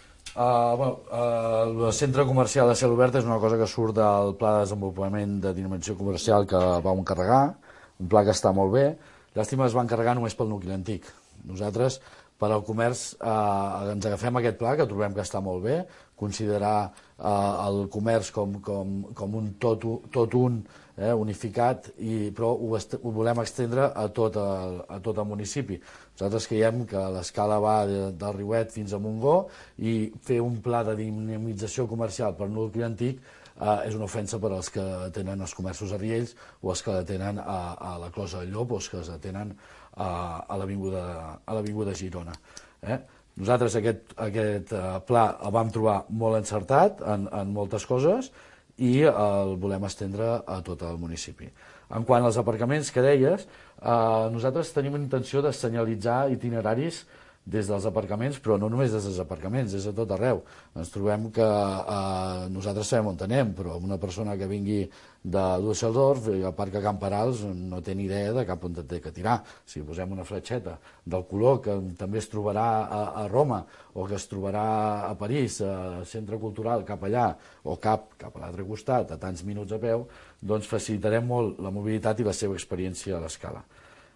El centre comercial de cel obert és una cosa que surt del Pla de Desenvolupament de Dinamització Comercial que vam encarregar, un pla que està molt bé. Llàstima es va encarregar només pel nucli antic. Nosaltres, per al comerç, ens agafem aquest pla, que trobem que està molt bé, considerar el comerç com un tot unificat, però ho volem estendre a tot el municipi. Nosaltres creiem que l'escala va del Riuet fins a Montgó i fer un pla de dinamització comercial per nucli antic és una ofensa per als que tenen els comerços a Riells o els que tenen a la Closa del Llop o els que tenen a l'Avinguda Girona. Nosaltres aquest pla el vam trobar molt encertat en moltes coses i el volem estendre a tot el municipi. En quant als aparcaments que deies, nosaltres tenim intenció de senyalitzar itineraris des dels aparcaments, però no només des dels aparcaments, és a tot arreu. Ens trobem que nosaltres sabem on anem, però una persona que vingui de Düsseldorf i aparca a Camp Perals no té ni idea de cap on té que tirar. Si posem una fletxeta del color que també es trobarà a Roma o que es trobarà a París, al centre cultural, cap allà, o cap a l'altre costat, a tants minuts a peu, doncs facilitarem molt la mobilitat i la seva experiència a l'escala.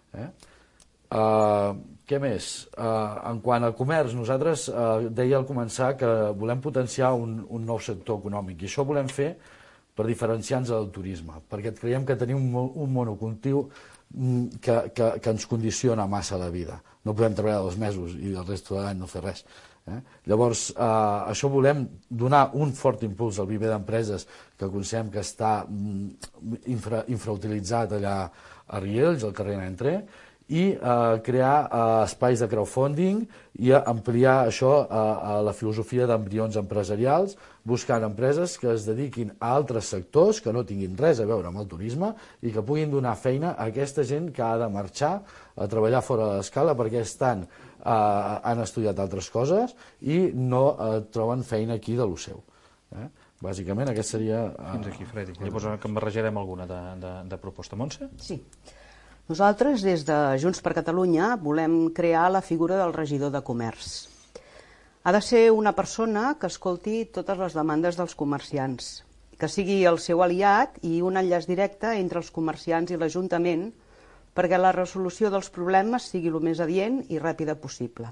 Què més? En quant al comerç, nosaltres deia al començar que volem potenciar un nou sector econòmic i això ho volem fer per diferenciar-nos del turisme, perquè creiem que tenim un monocultiu que ens condiciona massa la vida. No podem treballar 2 mesos i el resto de l'any no fer res. Llavors, això volem donar un fort impuls al viver d'empreses que considerem que està infrautilitzat allà a Riells, al carrer N'Entré, i crear espais de crowdfunding i ampliar això a la filosofia d'embrions empresarials, buscant empreses que es dediquin a altres sectors que no tinguin res a veure amb el turisme i que puguin donar feina a aquesta gent que ha de marxar a treballar fora de l'escala perquè han estudiat altres coses i no troben feina aquí de lo seu. Bàsicament aquest seria... Fins aquí, Fredi. Llavors que en barrejarem alguna de proposta. Montse? Sí. Nosaltres, des de Junts per Catalunya, volem crear la figura del regidor de comerç. Ha de ser una persona que escolti totes les demandes dels comerciants, que sigui el seu aliat i un enllaç directe entre els comerciants i l'Ajuntament perquè la resolució dels problemes sigui el més adient i ràpida possible.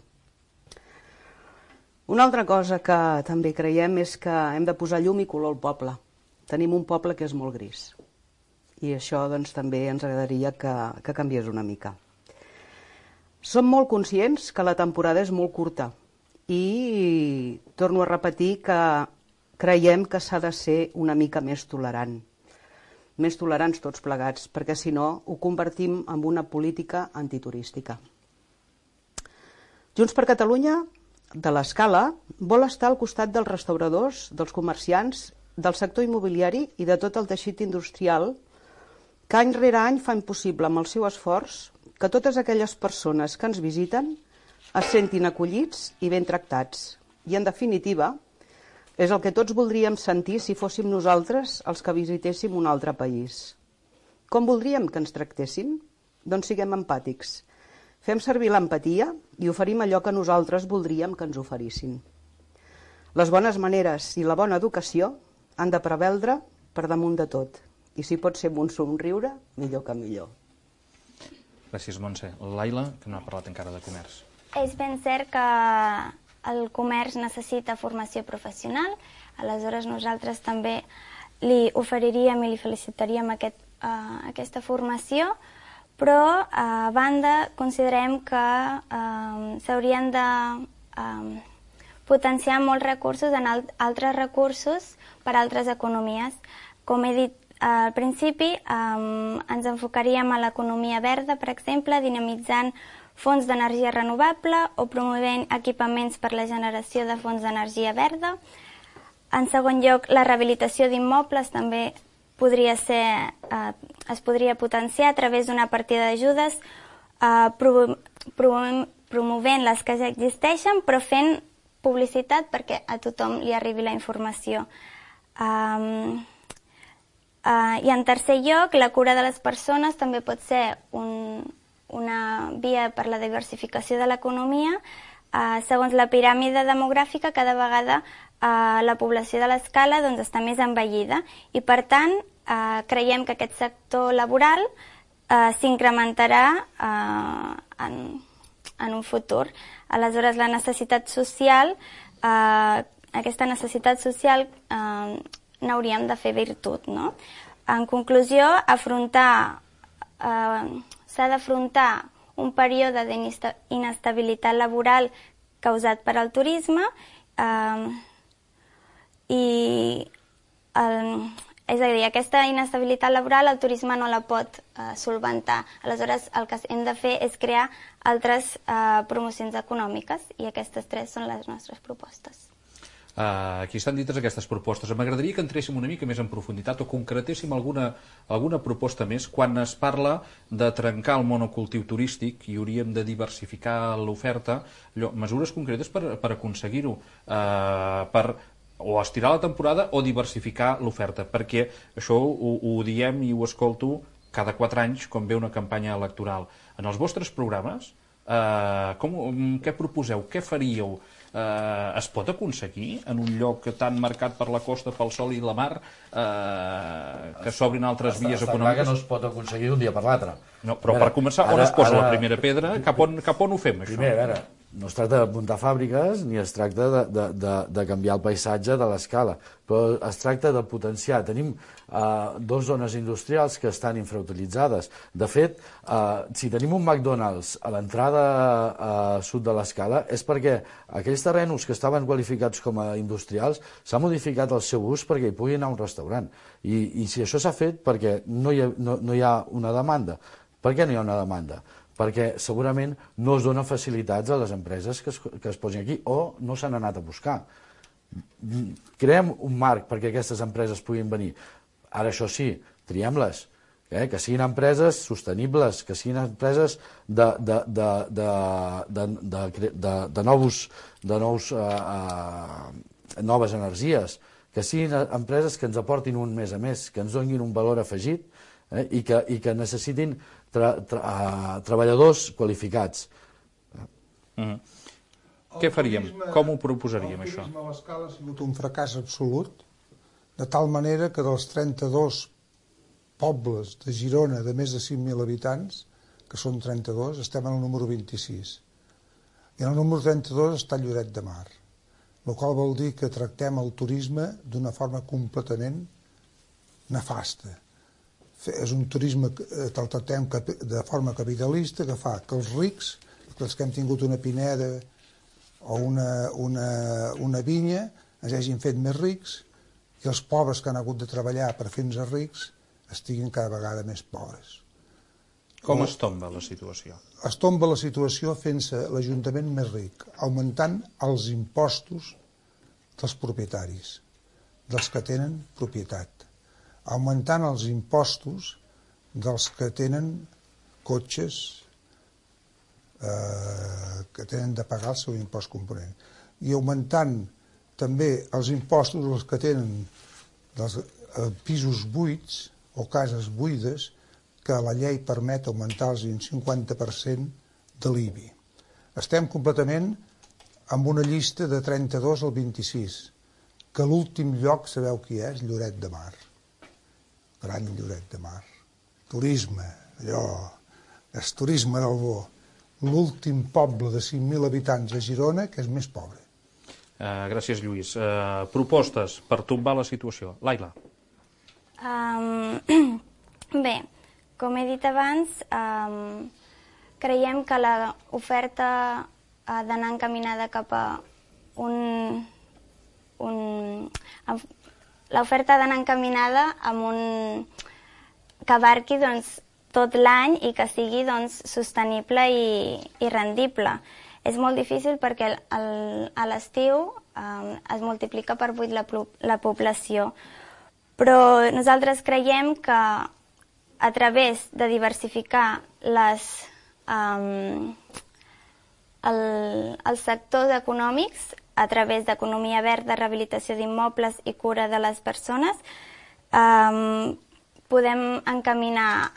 Una altra cosa que també creiem és que hem de posar llum i color al poble. Tenim un poble que és molt gris. I això doncs, també ens agradaria que canviés una mica. Som molt conscients que la temporada és molt curta i torno a repetir que creiem que s'ha de ser una mica més tolerant. Més tolerants tots plegats, perquè si no ho convertim en una política antiturística. Junts per Catalunya, de l'Escala, vol estar al costat dels restauradors, dels comerciants, del sector immobiliari i de tot el teixit industrial que any rere any fan possible amb el seu esforç que totes aquelles persones que ens visiten es sentin acollits i ben tractats. I, en definitiva, és el que tots voldríem sentir si fóssim nosaltres els que visitéssim un altre país. Com voldríem que ens tractessin? Doncs siguem empàtics. Fem servir l'empatia i oferim allò que nosaltres voldríem que ens oferissin. Les bones maneres i la bona educació han de prevaldre per damunt de tot. I si pot ser amb un somriure, millor que millor. Gràcies, Montse. Laila, que no ha parlat encara de comerç. És ben cert que el comerç necessita formació professional, aleshores nosaltres també li oferiríem i li felicitaríem aquesta formació, però a banda considerem que s'haurien de potenciar molts recursos en altres recursos per a altres economies. Com he dit al principi, ens enfocaríem a l'economia verda, per exemple, dinamitzant fonts d'energia renovable o promovent equipaments per la generació de fonts d'energia verda. En segon lloc, la rehabilitació d'immobles també es podria potenciar a través d'una partida d'ajudes, promovent les que ja existeixen, però fent publicitat perquè a tothom li arribi la informació. I en tercer lloc, la cura de les persones també pot ser una via per la diversificació de l'economia. Segons la piràmide demogràfica, cada vegada la població de l'Escala està més envellida i, per tant, creiem que aquest sector laboral s'incrementarà en un futur. Aleshores, la necessitat social, aquesta necessitat social n'hauríem de fer virtut, no? En conclusió, s'ha d'afrontar un període d'inestabilitat laboral causat per al turisme és a dir, aquesta inestabilitat laboral el turisme no la pot solventar. Aleshores, el que hem de fer és crear altres promocions econòmiques i aquestes tres són les nostres propostes. Aquí estan dites aquestes propostes. M'agradaria que entréssim una mica més en profunditat o concretéssim alguna proposta més. Quan es parla de trencar el monocultiu turístic i hauríem de diversificar l'oferta, mesures concretes per aconseguir-ho, o estirar la temporada o diversificar l'oferta, perquè això ho diem i ho escolto cada 4 anys quan ve una campanya electoral. En els vostres programes, què proposeu? Què faríeu? Es pot aconseguir en un lloc tan marcat per la costa, pel sol i la mar, que s'obrin altres vies econòmiques? Està clar que no es pot aconseguir d'un dia per l'altre. No, però per començar, on es posa la primera pedra? Cap on ho fem, això? Primer, a veure, no es tracta d'apuntar fàbriques ni es tracta de canviar el paisatge de l'Escala, però es tracta de potenciar. Tenim 2 zones industrials que estan infrautilitzades. De fet, si tenim un McDonald's a l'entrada sud de l'Escala és perquè aquells terrenys que estaven qualificats com a industrials s'ha modificat el seu ús perquè hi pugui anar un restaurant. I si això s'ha fet perquè no hi ha una demanda. Per què no hi ha una demanda? Perquè segurament no es donen facilitats a les empreses que es posin aquí o no s'han anat a buscar. Creem un marc perquè aquestes empreses puguin venir. Ara, això sí, triem-les, que siguin empreses sostenibles, que siguin empreses de noves energies, que siguin empreses que ens aportin un mes a més, que ens donin un valor afegit i que necessitin treballadors qualificats. Què faríem? Com ho proposaríem, això? El turisme a l'Escala ha sigut un fracàs absolut, de tal manera que dels 32 pobles de Girona de més de 5.000 habitants, que són 32, estem en el número 26. I en el número 32 està Lloret de Mar, el qual vol dir que tractem el turisme d'una forma completament nefasta. És un turisme que el tractem de forma capitalista, que fa que els rics, els que hem tingut una pineda o una vinya, ens hagin fet més rics, i els pobres que han hagut de treballar per fer-nos rics estiguin cada vegada més pobres. Com es tomba la situació? Es tomba la situació fent-se l'Ajuntament més ric, augmentant els impostos dels propietaris, dels que tenen propietat, augmentant els impostos dels que tenen cotxes que tenen de pagar el seu impost component, i augmentant també els impostos dels que tenen dels pisos buits o cases buides, que la llei permet augmentar-los un 50% de l'IBI. Estem completament amb una llista de 32 al 26, que l'últim lloc, sabeu qui és? Lloret de Mar. Gran Lloret de Mar. Turisme, allò, és turisme del bo. L'últim poble de 5.000 habitants a Girona que és més pobre. Gràcies, Lluís. Propostes per tombar la situació. Laila. Bé, com he dit abans, creiem que l'oferta ha d'anar encaminada cap a l'oferta ha d'anar encaminada que abarqui tot l'any i que sigui sostenible i rendible. És molt difícil perquè a l'estiu es multiplica per 8 la població, però nosaltres creiem que a través de diversificar els sectors econòmics, a través d'economia verda, rehabilitació d'immobles i cura de les persones, podem encaminar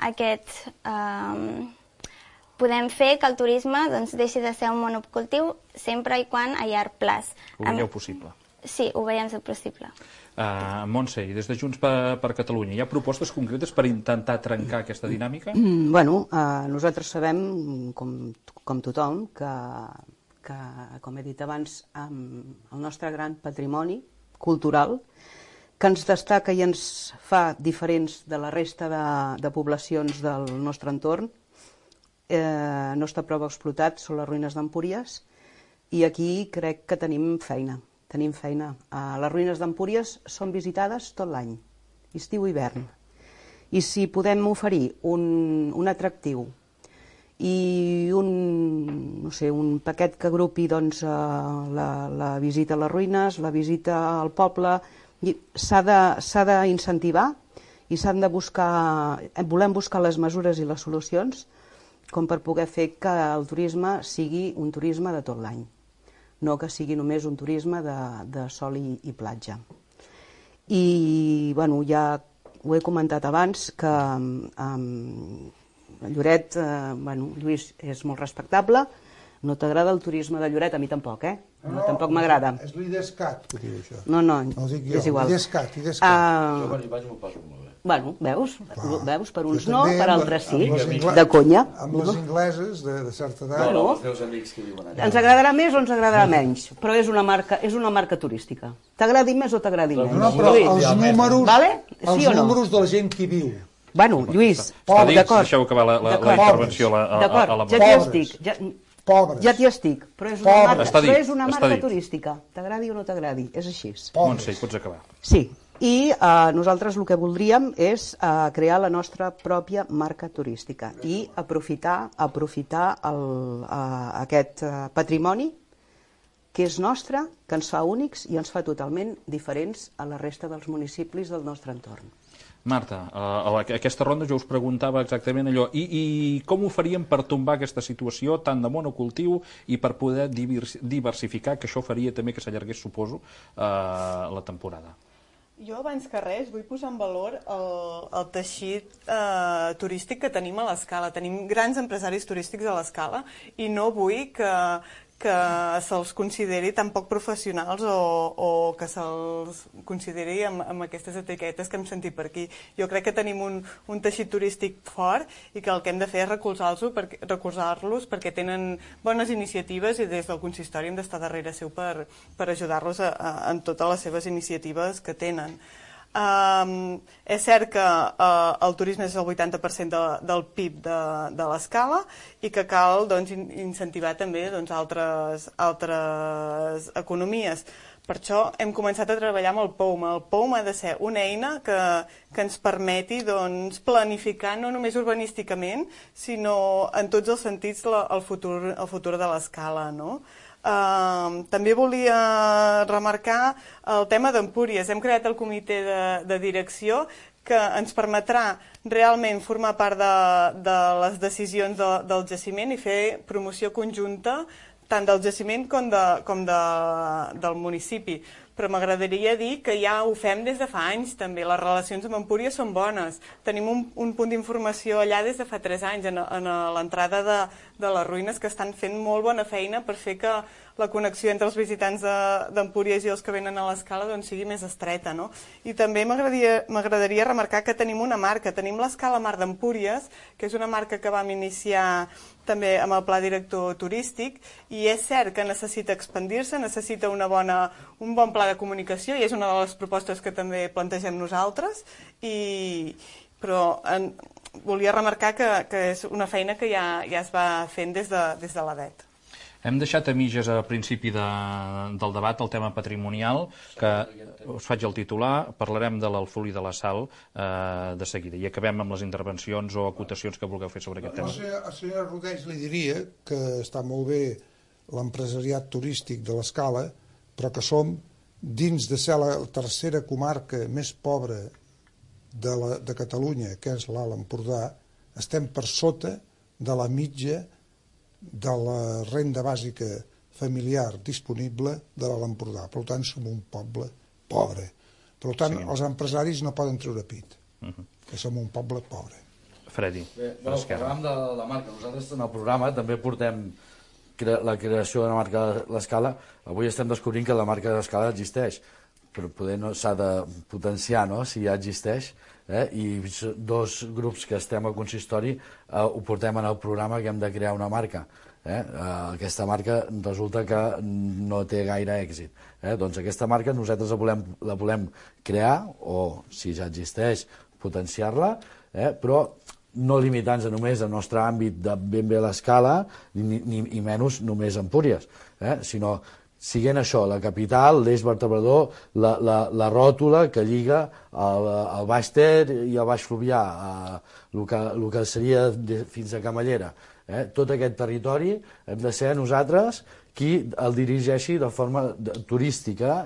podem fer que el turisme deixi de ser un monocultiu sempre i quan a llarg plaç. Ho veieu possible? Sí, ho veiem ser possible. Montse, i des de Junts per Catalunya, hi ha propostes concretes per intentar trencar aquesta dinàmica? Bueno, nosaltres sabem, com tothom, que, com he dit abans, el nostre gran patrimoni cultural, que ens destaca i ens fa diferents de la resta de poblacions del nostre entorn, no està prou explotat, són les ruïnes d'Empúries, i aquí crec que tenim feina. Tenim feina. Les ruïnes d'Empúries són visitades tot l'any, estiu i hivern. I si podem oferir un atractiu i un paquet que agrupi la visita a les ruïnes, la visita al poble, s'ha d'incentivar i s'han de buscar, volem buscar les mesures i les solucions com per poder fer que el turisme sigui un turisme de tot l'any, no que sigui només un turisme de sol i platja. I, bueno, ja ho he comentat abans, que Lloret, Lluís, és molt respectable. No t'agrada el turisme de Lloret? A mi tampoc, tampoc m'agrada. És l'IDESCAT que diu això. No, és igual. IDESCAT. Jo quan hi vaig m'ho passo molt bé. Bueno, veus? Per uns no, per altres sí. De conya. Amb les ingleses de certa edat. No, els meus amics que viuen allà. Ens agradarà més o ens agradarà menys, però és una marca turística. T'agradi més o t'agradi menys? No, però els números de la gent que hi viu. Bueno, Lluís, d'acord. Deixeu acabar la intervenció a la D'acord, ja t'hi estic, però és una marca turística. T'agradi o no t'agradi, és així. Montse, hi pots acabar. Sí, i nosaltres el que voldríem és crear la nostra pròpia marca turística i aprofitar aquest patrimoni que és nostre, que ens fa únics i ens fa totalment diferents a la resta dels municipis del nostre entorn. Marta, a aquesta ronda jo us preguntava exactament allò, i com ho faríem per tombar aquesta situació tant de monocultiu i per poder diversificar, que això faria també que s'allargués, suposo, la temporada? Jo, abans que res, vull posar en valor el teixit turístic que tenim a l'Escala. Tenim grans empresaris turístics a l'Escala i no vull que se'ls consideri tan poc professionals o que se'ls consideri amb aquestes etiquetes que hem sentit per aquí. Jo crec que tenim un teixit turístic fort i que el que hem de fer és recolzar-los perquè tenen bones iniciatives i des del consistori hem d'estar darrere seu per ajudar-los en totes les seves iniciatives que tenen. És cert que el turisme és el 80% del PIB de l'Escala i que cal incentivar també altres economies. Per això hem començat a treballar amb el POUM. El POUM ha de ser una eina que ens permeti planificar no només urbanísticament, sinó en tots els sentits el futur de l'Escala, no? També volia remarcar el tema d'Empúries. Hem creat el comitè de direcció que ens permetrà realment formar part de les decisions del jaciment i fer promoció conjunta tant del jaciment com del municipi. Però m'agradaria dir que ja ho fem des de fa anys també. Les relacions amb Empúries són bones. Tenim un punt d'informació allà des de fa 3 anys, en l'entrada de les ruïnes, que estan fent molt bona feina per fer que la connexió entre els visitants d'Empúries i els que venen a l'Escala sigui més estreta, no? I també m'agradaria remarcar que tenim una marca. Tenim l'Escala Mar d'Empúries, que és una marca que vam iniciar també amb el Pla Director Turístic, i és cert que necessita expandir-se, necessita un bon pla de comunicació, i és una de les propostes que també plantegem nosaltres, però volia remarcar que és una feina que ja es va fent des de l'ADET. Hem deixat a mitges a principi del debat el tema patrimonial, que us faig el titular, parlarem de l'Alfolí de la Sal de seguida, i acabem amb les intervencions o acotacions que vulgueu fer sobre aquest tema. A senyora Rodeix li diria que està molt bé l'empresariat turístic de l'Escala, però que som, dins de ser la tercera comarca més pobra de Catalunya, que és l'Alt Empordà, estem per sota de la mitja de la renda bàsica familiar disponible de l'Alt Empordà. Per tant, som un poble pobre. Per tant, els empresaris no poden treure pit, que som un poble pobre. Freddy, per l'esquerra. Parlàvem de la marca. Nosaltres en el programa també portem la creació de la marca de l'Escala. Avui estem descobrint que la marca de l'Escala existeix, però poder no s'ha de potenciar, no?, si ja existeix. I 2 grups que estem al consistori ho portem en el programa que hem de crear una marca. Aquesta marca resulta que no té gaire èxit. Doncs aquesta marca nosaltres la volem crear, o si ja existeix, potenciar-la, però no limitant-nos només al nostre àmbit de ben bé l'Escala, ni menys només Empúries, sinó siguent això, la capital, l'eix vertebrador, la ròtula que lliga el Baix Ter i el Baix Fluvià, el que seria fins a Camallera. Tot aquest territori hem de ser nosaltres qui el dirigeixi de forma turística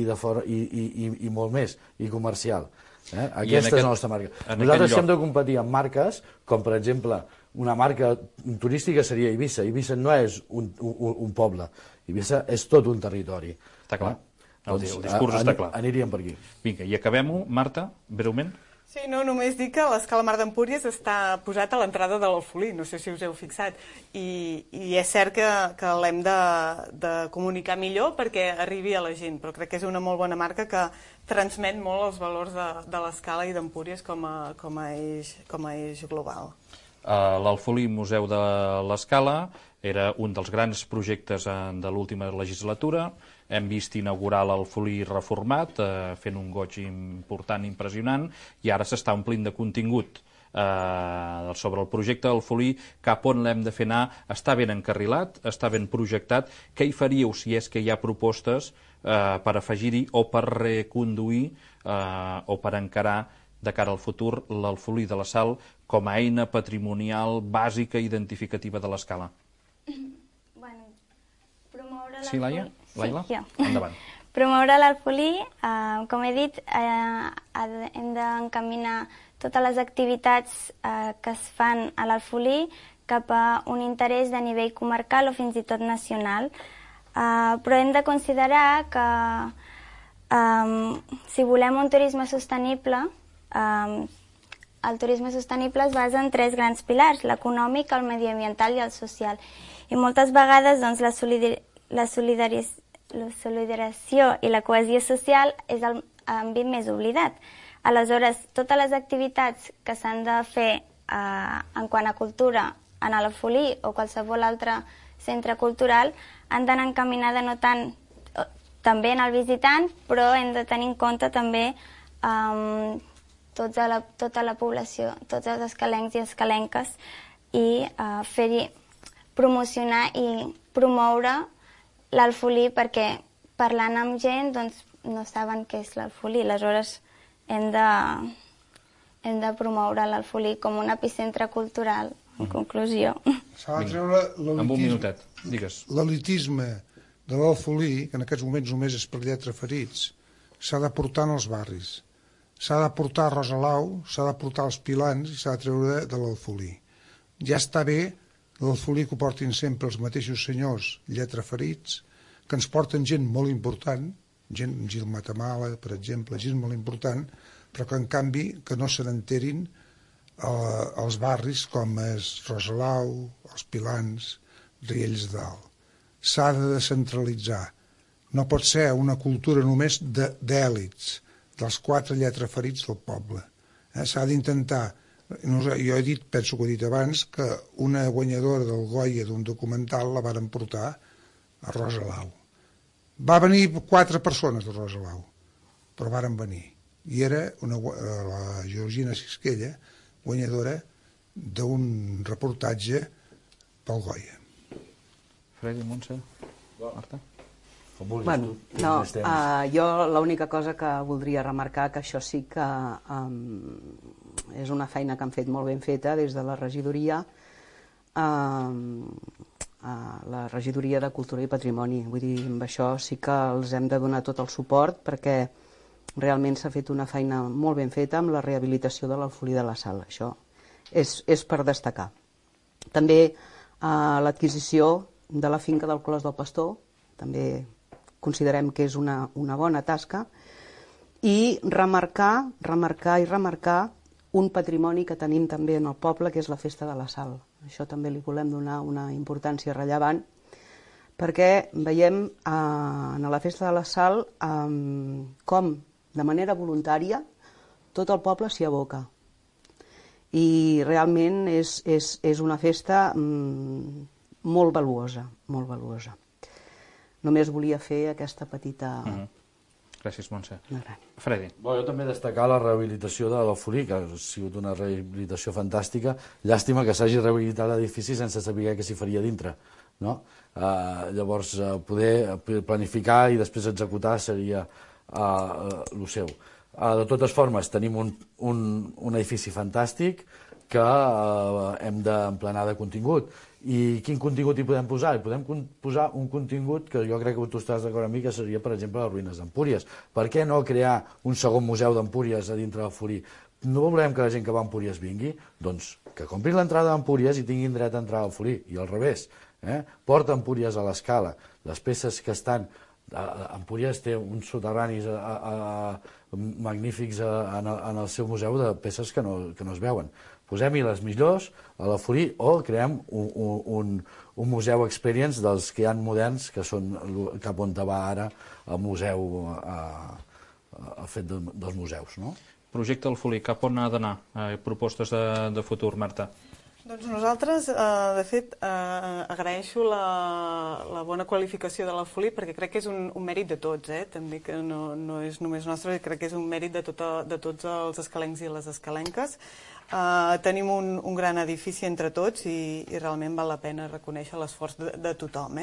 i molt més, i comercial. Aquesta és la nostra marca. Nosaltres hem de competir amb marques, com per exemple, una marca turística seria Eivissa. Eivissa no és un poble, Eivissa és tot un territori. Està clar, el discurs està clar. Aniríem per aquí. Vinga, i acabem-ho, Marta, breument. Sí, no, només dic que l'Escala Mar d'Empúries està posat a l'entrada de l'Alfolí, no sé si us heu fixat, i és cert que l'hem de comunicar millor perquè arribi a la gent, però crec que és una molt bona marca que transmet molt els valors de l'Escala i d'Empúries com a eix global. L'Alfolí Museu de l'Escala era un dels grans projectes de l'última legislatura. Hem vist inaugurar l'Alfolí reformat, fent un goig important, impressionant, i ara s'està omplint de contingut sobre el projecte Alfolí, cap on l'hem de fer anar. Està ben encarrilat, està ben projectat. Què hi faríeu si és que hi ha propostes per afegir-hi o per reconduir o per encarar de cara al futur l'Alfolí de la Sal com a eina patrimonial bàsica i identificativa de l'Escala? Sí, Laia? Laila? Sí, endavant. Promoure l'Alfolí, com he dit, hem d'encaminar totes les activitats que es fan a l'Alfolí cap a un interès de nivell comarcal o fins i tot nacional. Però hem de considerar que si volem un turisme sostenible, el turisme sostenible es basa en 3 grans pilars: l'econòmic, el mediambiental i el social. I moltes vegades la solidarització i la cohesió social és l'àmbit més oblidat. Aleshores, totes les activitats que s'han de fer en quant a cultura en l'Alfolí o qualsevol altre centre cultural han d'anar encaminada no tant també en el visitant, però hem de tenir en compte també tota la població, tots els escalencs i escalenques, i fer-hi promocionar i promoure l'alfolí, perquè parlant amb gent doncs, no saben què és l'alfolí. Aleshores hem de promoure l'alfolí com un epicentre cultural, en conclusió. S'ha de treure Amb un minutet, digues. l'elitisme de l'alfolí, que en aquests moments només és per lletra ferits, s'ha de portar en els barris. S'ha de portar a Rosalau, s'ha de portar als pilans i s'ha de treure de l'alfolí. Ja està bé l'alfolí que ho portin sempre els mateixos senyors lletraferits, que ens porten gent molt important, gent, Gil Matamala, per exemple, gent molt important, però que en canvi que no se n'enterin els barris com és Rosalau, els Pilans, Riells de Dalt. S'ha de descentralitzar. No pot ser una cultura només d'èlits, dels 4 lletraferits del poble. S'ha d'intentar. Jo he dit, penso que ho he dit abans, que una guanyadora del Goya d'un documental la varen portar a Rosalau. Va venir 4 persones de Rosalau, però varen venir. I era la Georgina Sisquella, guanyadora d'un reportatge pel Goya. Fredi, Montse, Marta? Bueno, no, jo l'única cosa que voldria remarcar, que això sí que és una feina que han fet molt ben feta des de la regidoria, la regidoria de Cultura i Patrimoni. Vull dir, amb això sí que els hem de donar tot el suport, perquè realment s'ha fet una feina molt ben feta amb la rehabilitació de l'alfolí de la Sal. Això és per destacar. També l'adquisició de la finca del Clos del Pastor, també considerem que és una bona tasca, i remarcar un patrimoni que tenim també en el poble, que és la Festa de la Sal. Això també li volem donar una importància rellevant, perquè veiem en la Festa de la Sal com, de manera voluntària, tot el poble s'hi aboca. I realment és una festa molt valuosa, molt valuosa. Només volia fer aquesta petita... Gràcies, Montse. Fredi. Jo també destacar la rehabilitació de l'alfolí, que ha sigut una rehabilitació fantàstica. Llàstima que s'hagi rehabilitat l'edifici sense saber què s'hi faria dintre. Llavors, poder planificar i després executar seria el seu. De totes formes, tenim un edifici fantàstic que hem d'emplenar de contingut. I quin contingut hi podem posar? Hi podem posar un contingut que jo crec que tu estàs d'acord amb mi, que seria, per exemple, les ruïnes d'Empúries. Per què no crear un segon museu d'Empúries a dintre d'Alfolí? No volem que la gent que va a Empúries vingui? Doncs que comprin l'entrada d'Empúries i tinguin dret a entrar a Alfolí, i al revés. Porta Empúries a l'escala. Les peces que estan... Empúries té uns soterranis magnífics en el seu museu de peces que no es veuen. Posem-hi les millors a l'Alfolí o creem un museu experience dels que hi ha moderns, que són cap on va ara el museu, el fet dels museus. Projecte Alfolí, cap on ha d'anar? Propostes de futur, Marta? Doncs nosaltres, de fet, agraeixo la bona qualificació de l'Alfolí, perquè crec que és un mèrit de tots, també, que no és només nostre, crec que és un mèrit de tots els escalencs i les escalenques. Tenim un gran edifici entre tots i realment val la pena reconèixer l'esforç de tothom.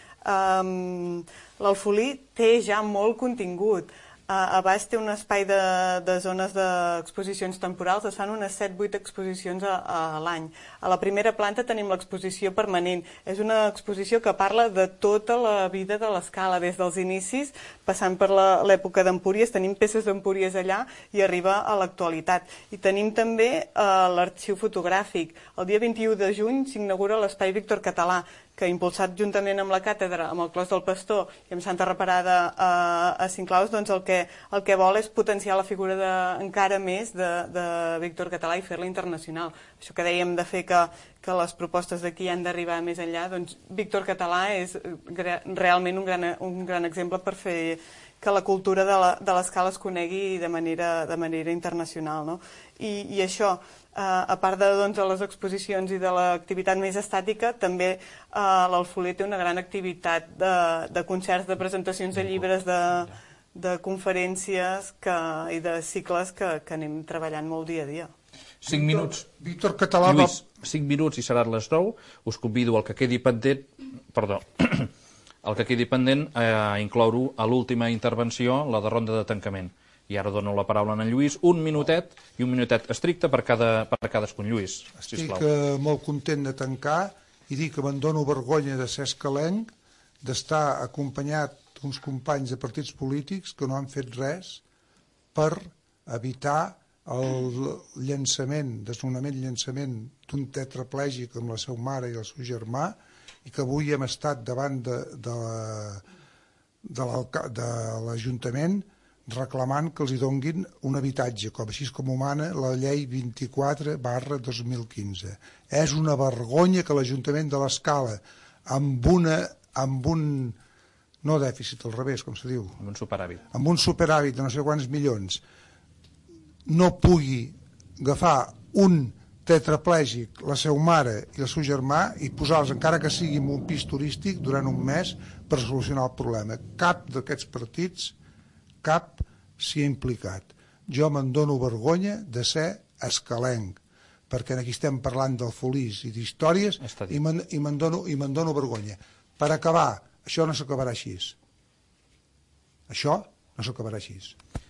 L'Alfolí té ja molt contingut. A baix té un espai de zones d'exposicions temporals, es fan unes 7-8 exposicions a l'any. A la primera planta tenim l'exposició permanent. És una exposició que parla de tota la vida de l'escala, des dels inicis, passant per l'època d'Empúries, tenim peces d'Empúries allà i arriba a l'actualitat. I tenim també l'arxiu fotogràfic. El dia 21 de juny s'inaugura l'Espai Víctor Català, que impulsat juntament amb la càtedra, amb el Clos del Pastor i amb Santa Reparada a Cinclaus, doncs el que vol és potenciar la figura encara més de Víctor Català i fer-la internacional. Això que dèiem de fer que les propostes d'aquí han d'arribar més enllà, doncs Víctor Català és realment un gran exemple per fer que la cultura de l'escala es conegui de manera internacional. I això, a part de les exposicions i de l'activitat més estàtica, també l'Alfolí té una gran activitat de concerts, de presentacions de llibres, de conferències i de cicles que anem treballant molt dia a dia. 5 minuts. Víctor Català... Lluís, 5 minuts i serà a les 9. Us convido al que quedi pendent... Perdó. El que quedi pendent incloure a l'última intervenció la de ronda de tancament. I ara dono la paraula a en Lluís. Un minutet i un minutet estricte per cadascun. Lluís, sisplau. Estic molt content de tancar i dir que me'n dono vergonya de ser escalenc, d'estar acompanyat d'uns companys de partits polítics que no han fet res per evitar el llançament d'un tetraplègic amb la seva mare i el seu germà, i que avui hem estat davant de l'Ajuntament reclamant que els hi donguin un habitatge, així com humana la llei 24/2015. És una vergonya que l'Ajuntament de l'Escala, amb un no dèficit, al revés, com se diu, Amb un superàvit. amb un superàvit de no sé quants milions, no pugui agafar un tetraplègic, la seva mare i el seu germà, i posar-los, encara que sigui en un pis turístic, durant un mes per solucionar el problema. Cap d'aquests partits, cap s'hi ha implicat. Jo me'n dono vergonya de ser escalenc, perquè aquí estem parlant d'alfolís i d'històries, i me'n dono vergonya. Per acabar, això no s'acabarà així. Això no s'acabarà així.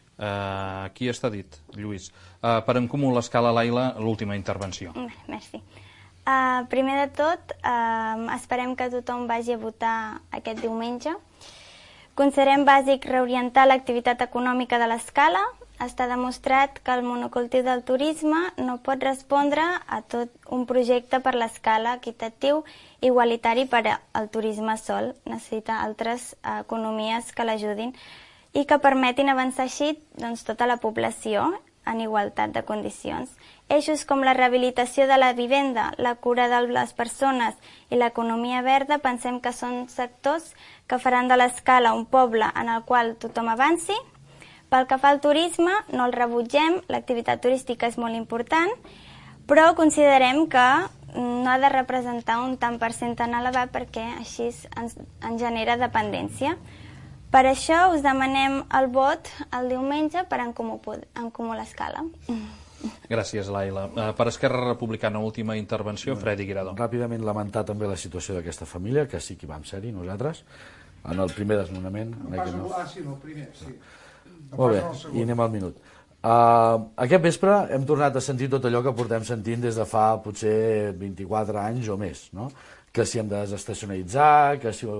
Aquí està dit, Lluís. Per En Comú l'Escala, Laila, l'última intervenció. Merci. Primer de tot, esperem que tothom vagi a votar aquest diumenge. Considerem bàsic reorientar l'activitat econòmica de l'Escala. Està demostrat que el monocultiu del turisme no pot respondre a tot un projecte per l'Escala equitatiu i igualitari per al turisme sol. Necessita altres economies que l'ajudin i que permetin avançar així tota la població en igualtat de condicions. Eixos com la rehabilitació de la vivenda, la cura de les persones i l'economia verda pensem que són sectors que faran de l'Escala un poble en el qual tothom avanci. Pel que fa al turisme, no el rebutgem, l'activitat turística és molt important, però considerem que no ha de representar un tant per cent tan elevat perquè així ens genera dependència. Per això us demanem el vot el diumenge per En Comú l'Escala. Gràcies, Laila. Per Esquerra Republicana, última intervenció, Fredi Guirado. Ràpidament lamentar també la situació d'aquesta família, que sí que vam ser-hi nosaltres, en el primer desnonament. Sí, el primer, sí. Molt bé, i anem al minut. Aquest vespre hem tornat a sentir tot allò que portem sentint des de fa potser 24 anys o més, no? Que si hem de desestacionalitzar, que si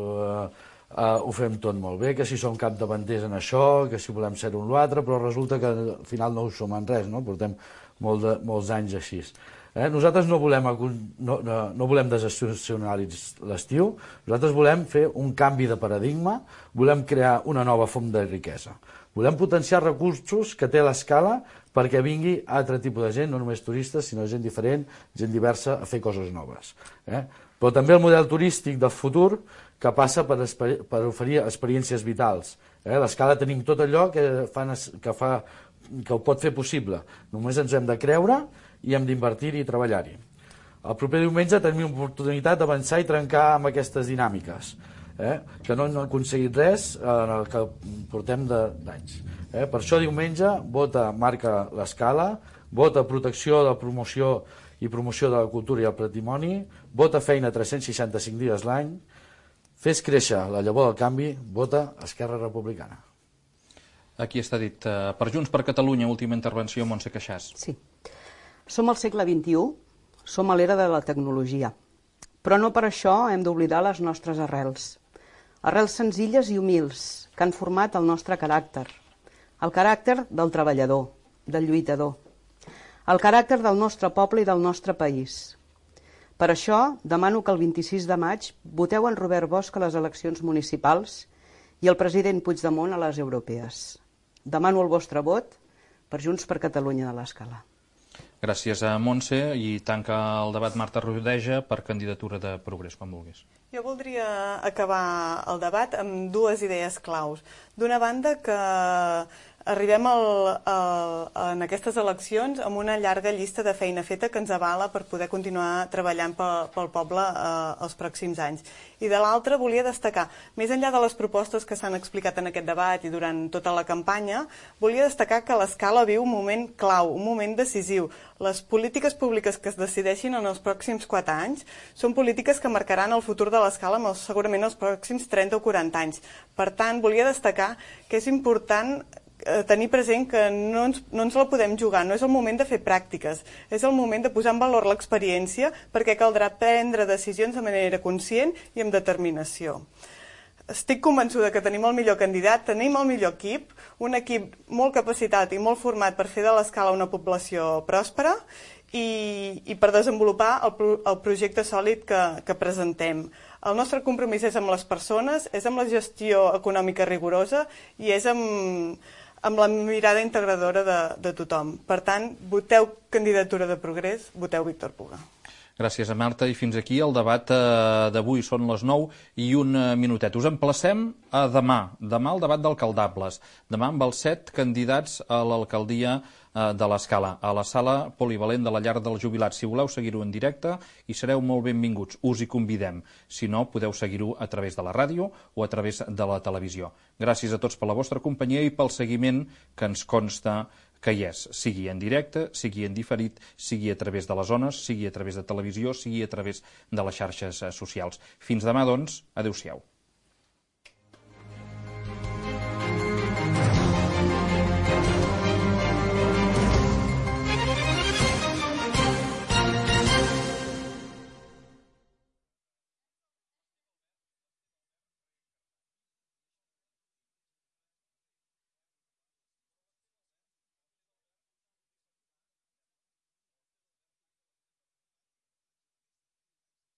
ho fem tot molt bé, que si som capdavanters en això, que si volem ser un o l'altre, però resulta que al final no ho som en res, no? Portem molts anys així. Nosaltres no volem desestacionalitzar l'estiu, nosaltres volem fer un canvi de paradigma, volem crear una nova font de riquesa. Volem potenciar recursos que té l'Escala perquè vingui altre tipus de gent, no només turistes, sinó gent diferent, gent diversa, a fer coses noves. Però també el model turístic del futur que passa per oferir experiències vitals. L'Escala tenim tot allò que ho pot fer possible. Només ens hem de creure i hem d'invertir-hi i treballar-hi. El proper diumenge tenim l'oportunitat d'avançar i trencar amb aquestes dinàmiques, que no han aconseguit res en el que portem d'anys. Per això diumenge vota Marca l'Escala, vota protecció de promoció i promoció de la cultura i el patrimoni, vota feina 365 dies l'any, fes créixer la llavor del canvi, vota Esquerra Republicana. Aquí està dit. Per Junts per Catalunya, última intervenció, Montse Queixàs. Sí. Som al segle XXI, som a l'era de la tecnologia, però no per això hem d'oblidar les nostres arrels. Arrels senzilles i humils que han format el nostre caràcter. El caràcter del treballador, del lluitador. El caràcter del nostre poble i del nostre país. Per això demano que el 26 de maig voteu en Robert Bosch a les eleccions municipals i el president Puigdemont a les europees. Demano el vostre vot per Junts per Catalunya de l'Escala. Gràcies a Montse, i tanca el debat Marta Rodeja per candidatura de Progrés, quan vulguis. Jo voldria acabar el debat amb dues idees claus. D'una banda, que arribem en aquestes eleccions amb una llarga llista de feina feta que ens avala per poder continuar treballant pel poble els pròxims anys. I de l'altra volia destacar, més enllà de les propostes que s'han explicat en aquest debat i durant tota la campanya, volia destacar que l'Escala viu un moment clau, un moment decisiu. Les polítiques públiques que es decideixin en els pròxims 4 anys són polítiques que marcaran el futur de l'Escala segurament els pròxims 30 o 40 anys. Per tant, volia destacar que és important tenir present que no ens la podem jugar, no és el moment de fer pràctiques, és el moment de posar en valor l'experiència perquè caldrà prendre decisions de manera conscient i amb determinació. Estic convençuda que tenim el millor candidat, tenim el millor equip, un equip molt capacitat i molt format per fer de l'Escala una població pròspera i per desenvolupar el projecte sòlid que presentem. El nostre compromís és amb les persones, és amb la gestió econòmica rigorosa i és amb la mirada integradora de tothom. Per tant, voteu Candidatura de Progrés, voteu Víctor Puga. Gràcies a Marta i fins aquí el debat d'avui. Són les 9 i un minutet. Us emplacem a demà el debat d'alcaldables. Demà amb els 7 candidats a l'alcaldia de l'Escala, a la sala polivalent de la Llar dels Jubilats. Si voleu seguir-ho en directe, hi sereu molt benvinguts. Us hi convidem. Si no, podeu seguir-ho a través de la ràdio o a través de la televisió. Gràcies a tots per la vostra companyia i pel seguiment que ens consta que hi és, sigui en directe, sigui en diferit, sigui a través de les zones, sigui a través de televisió, sigui a través de les xarxes socials. Fins demà, doncs, adeu-siau.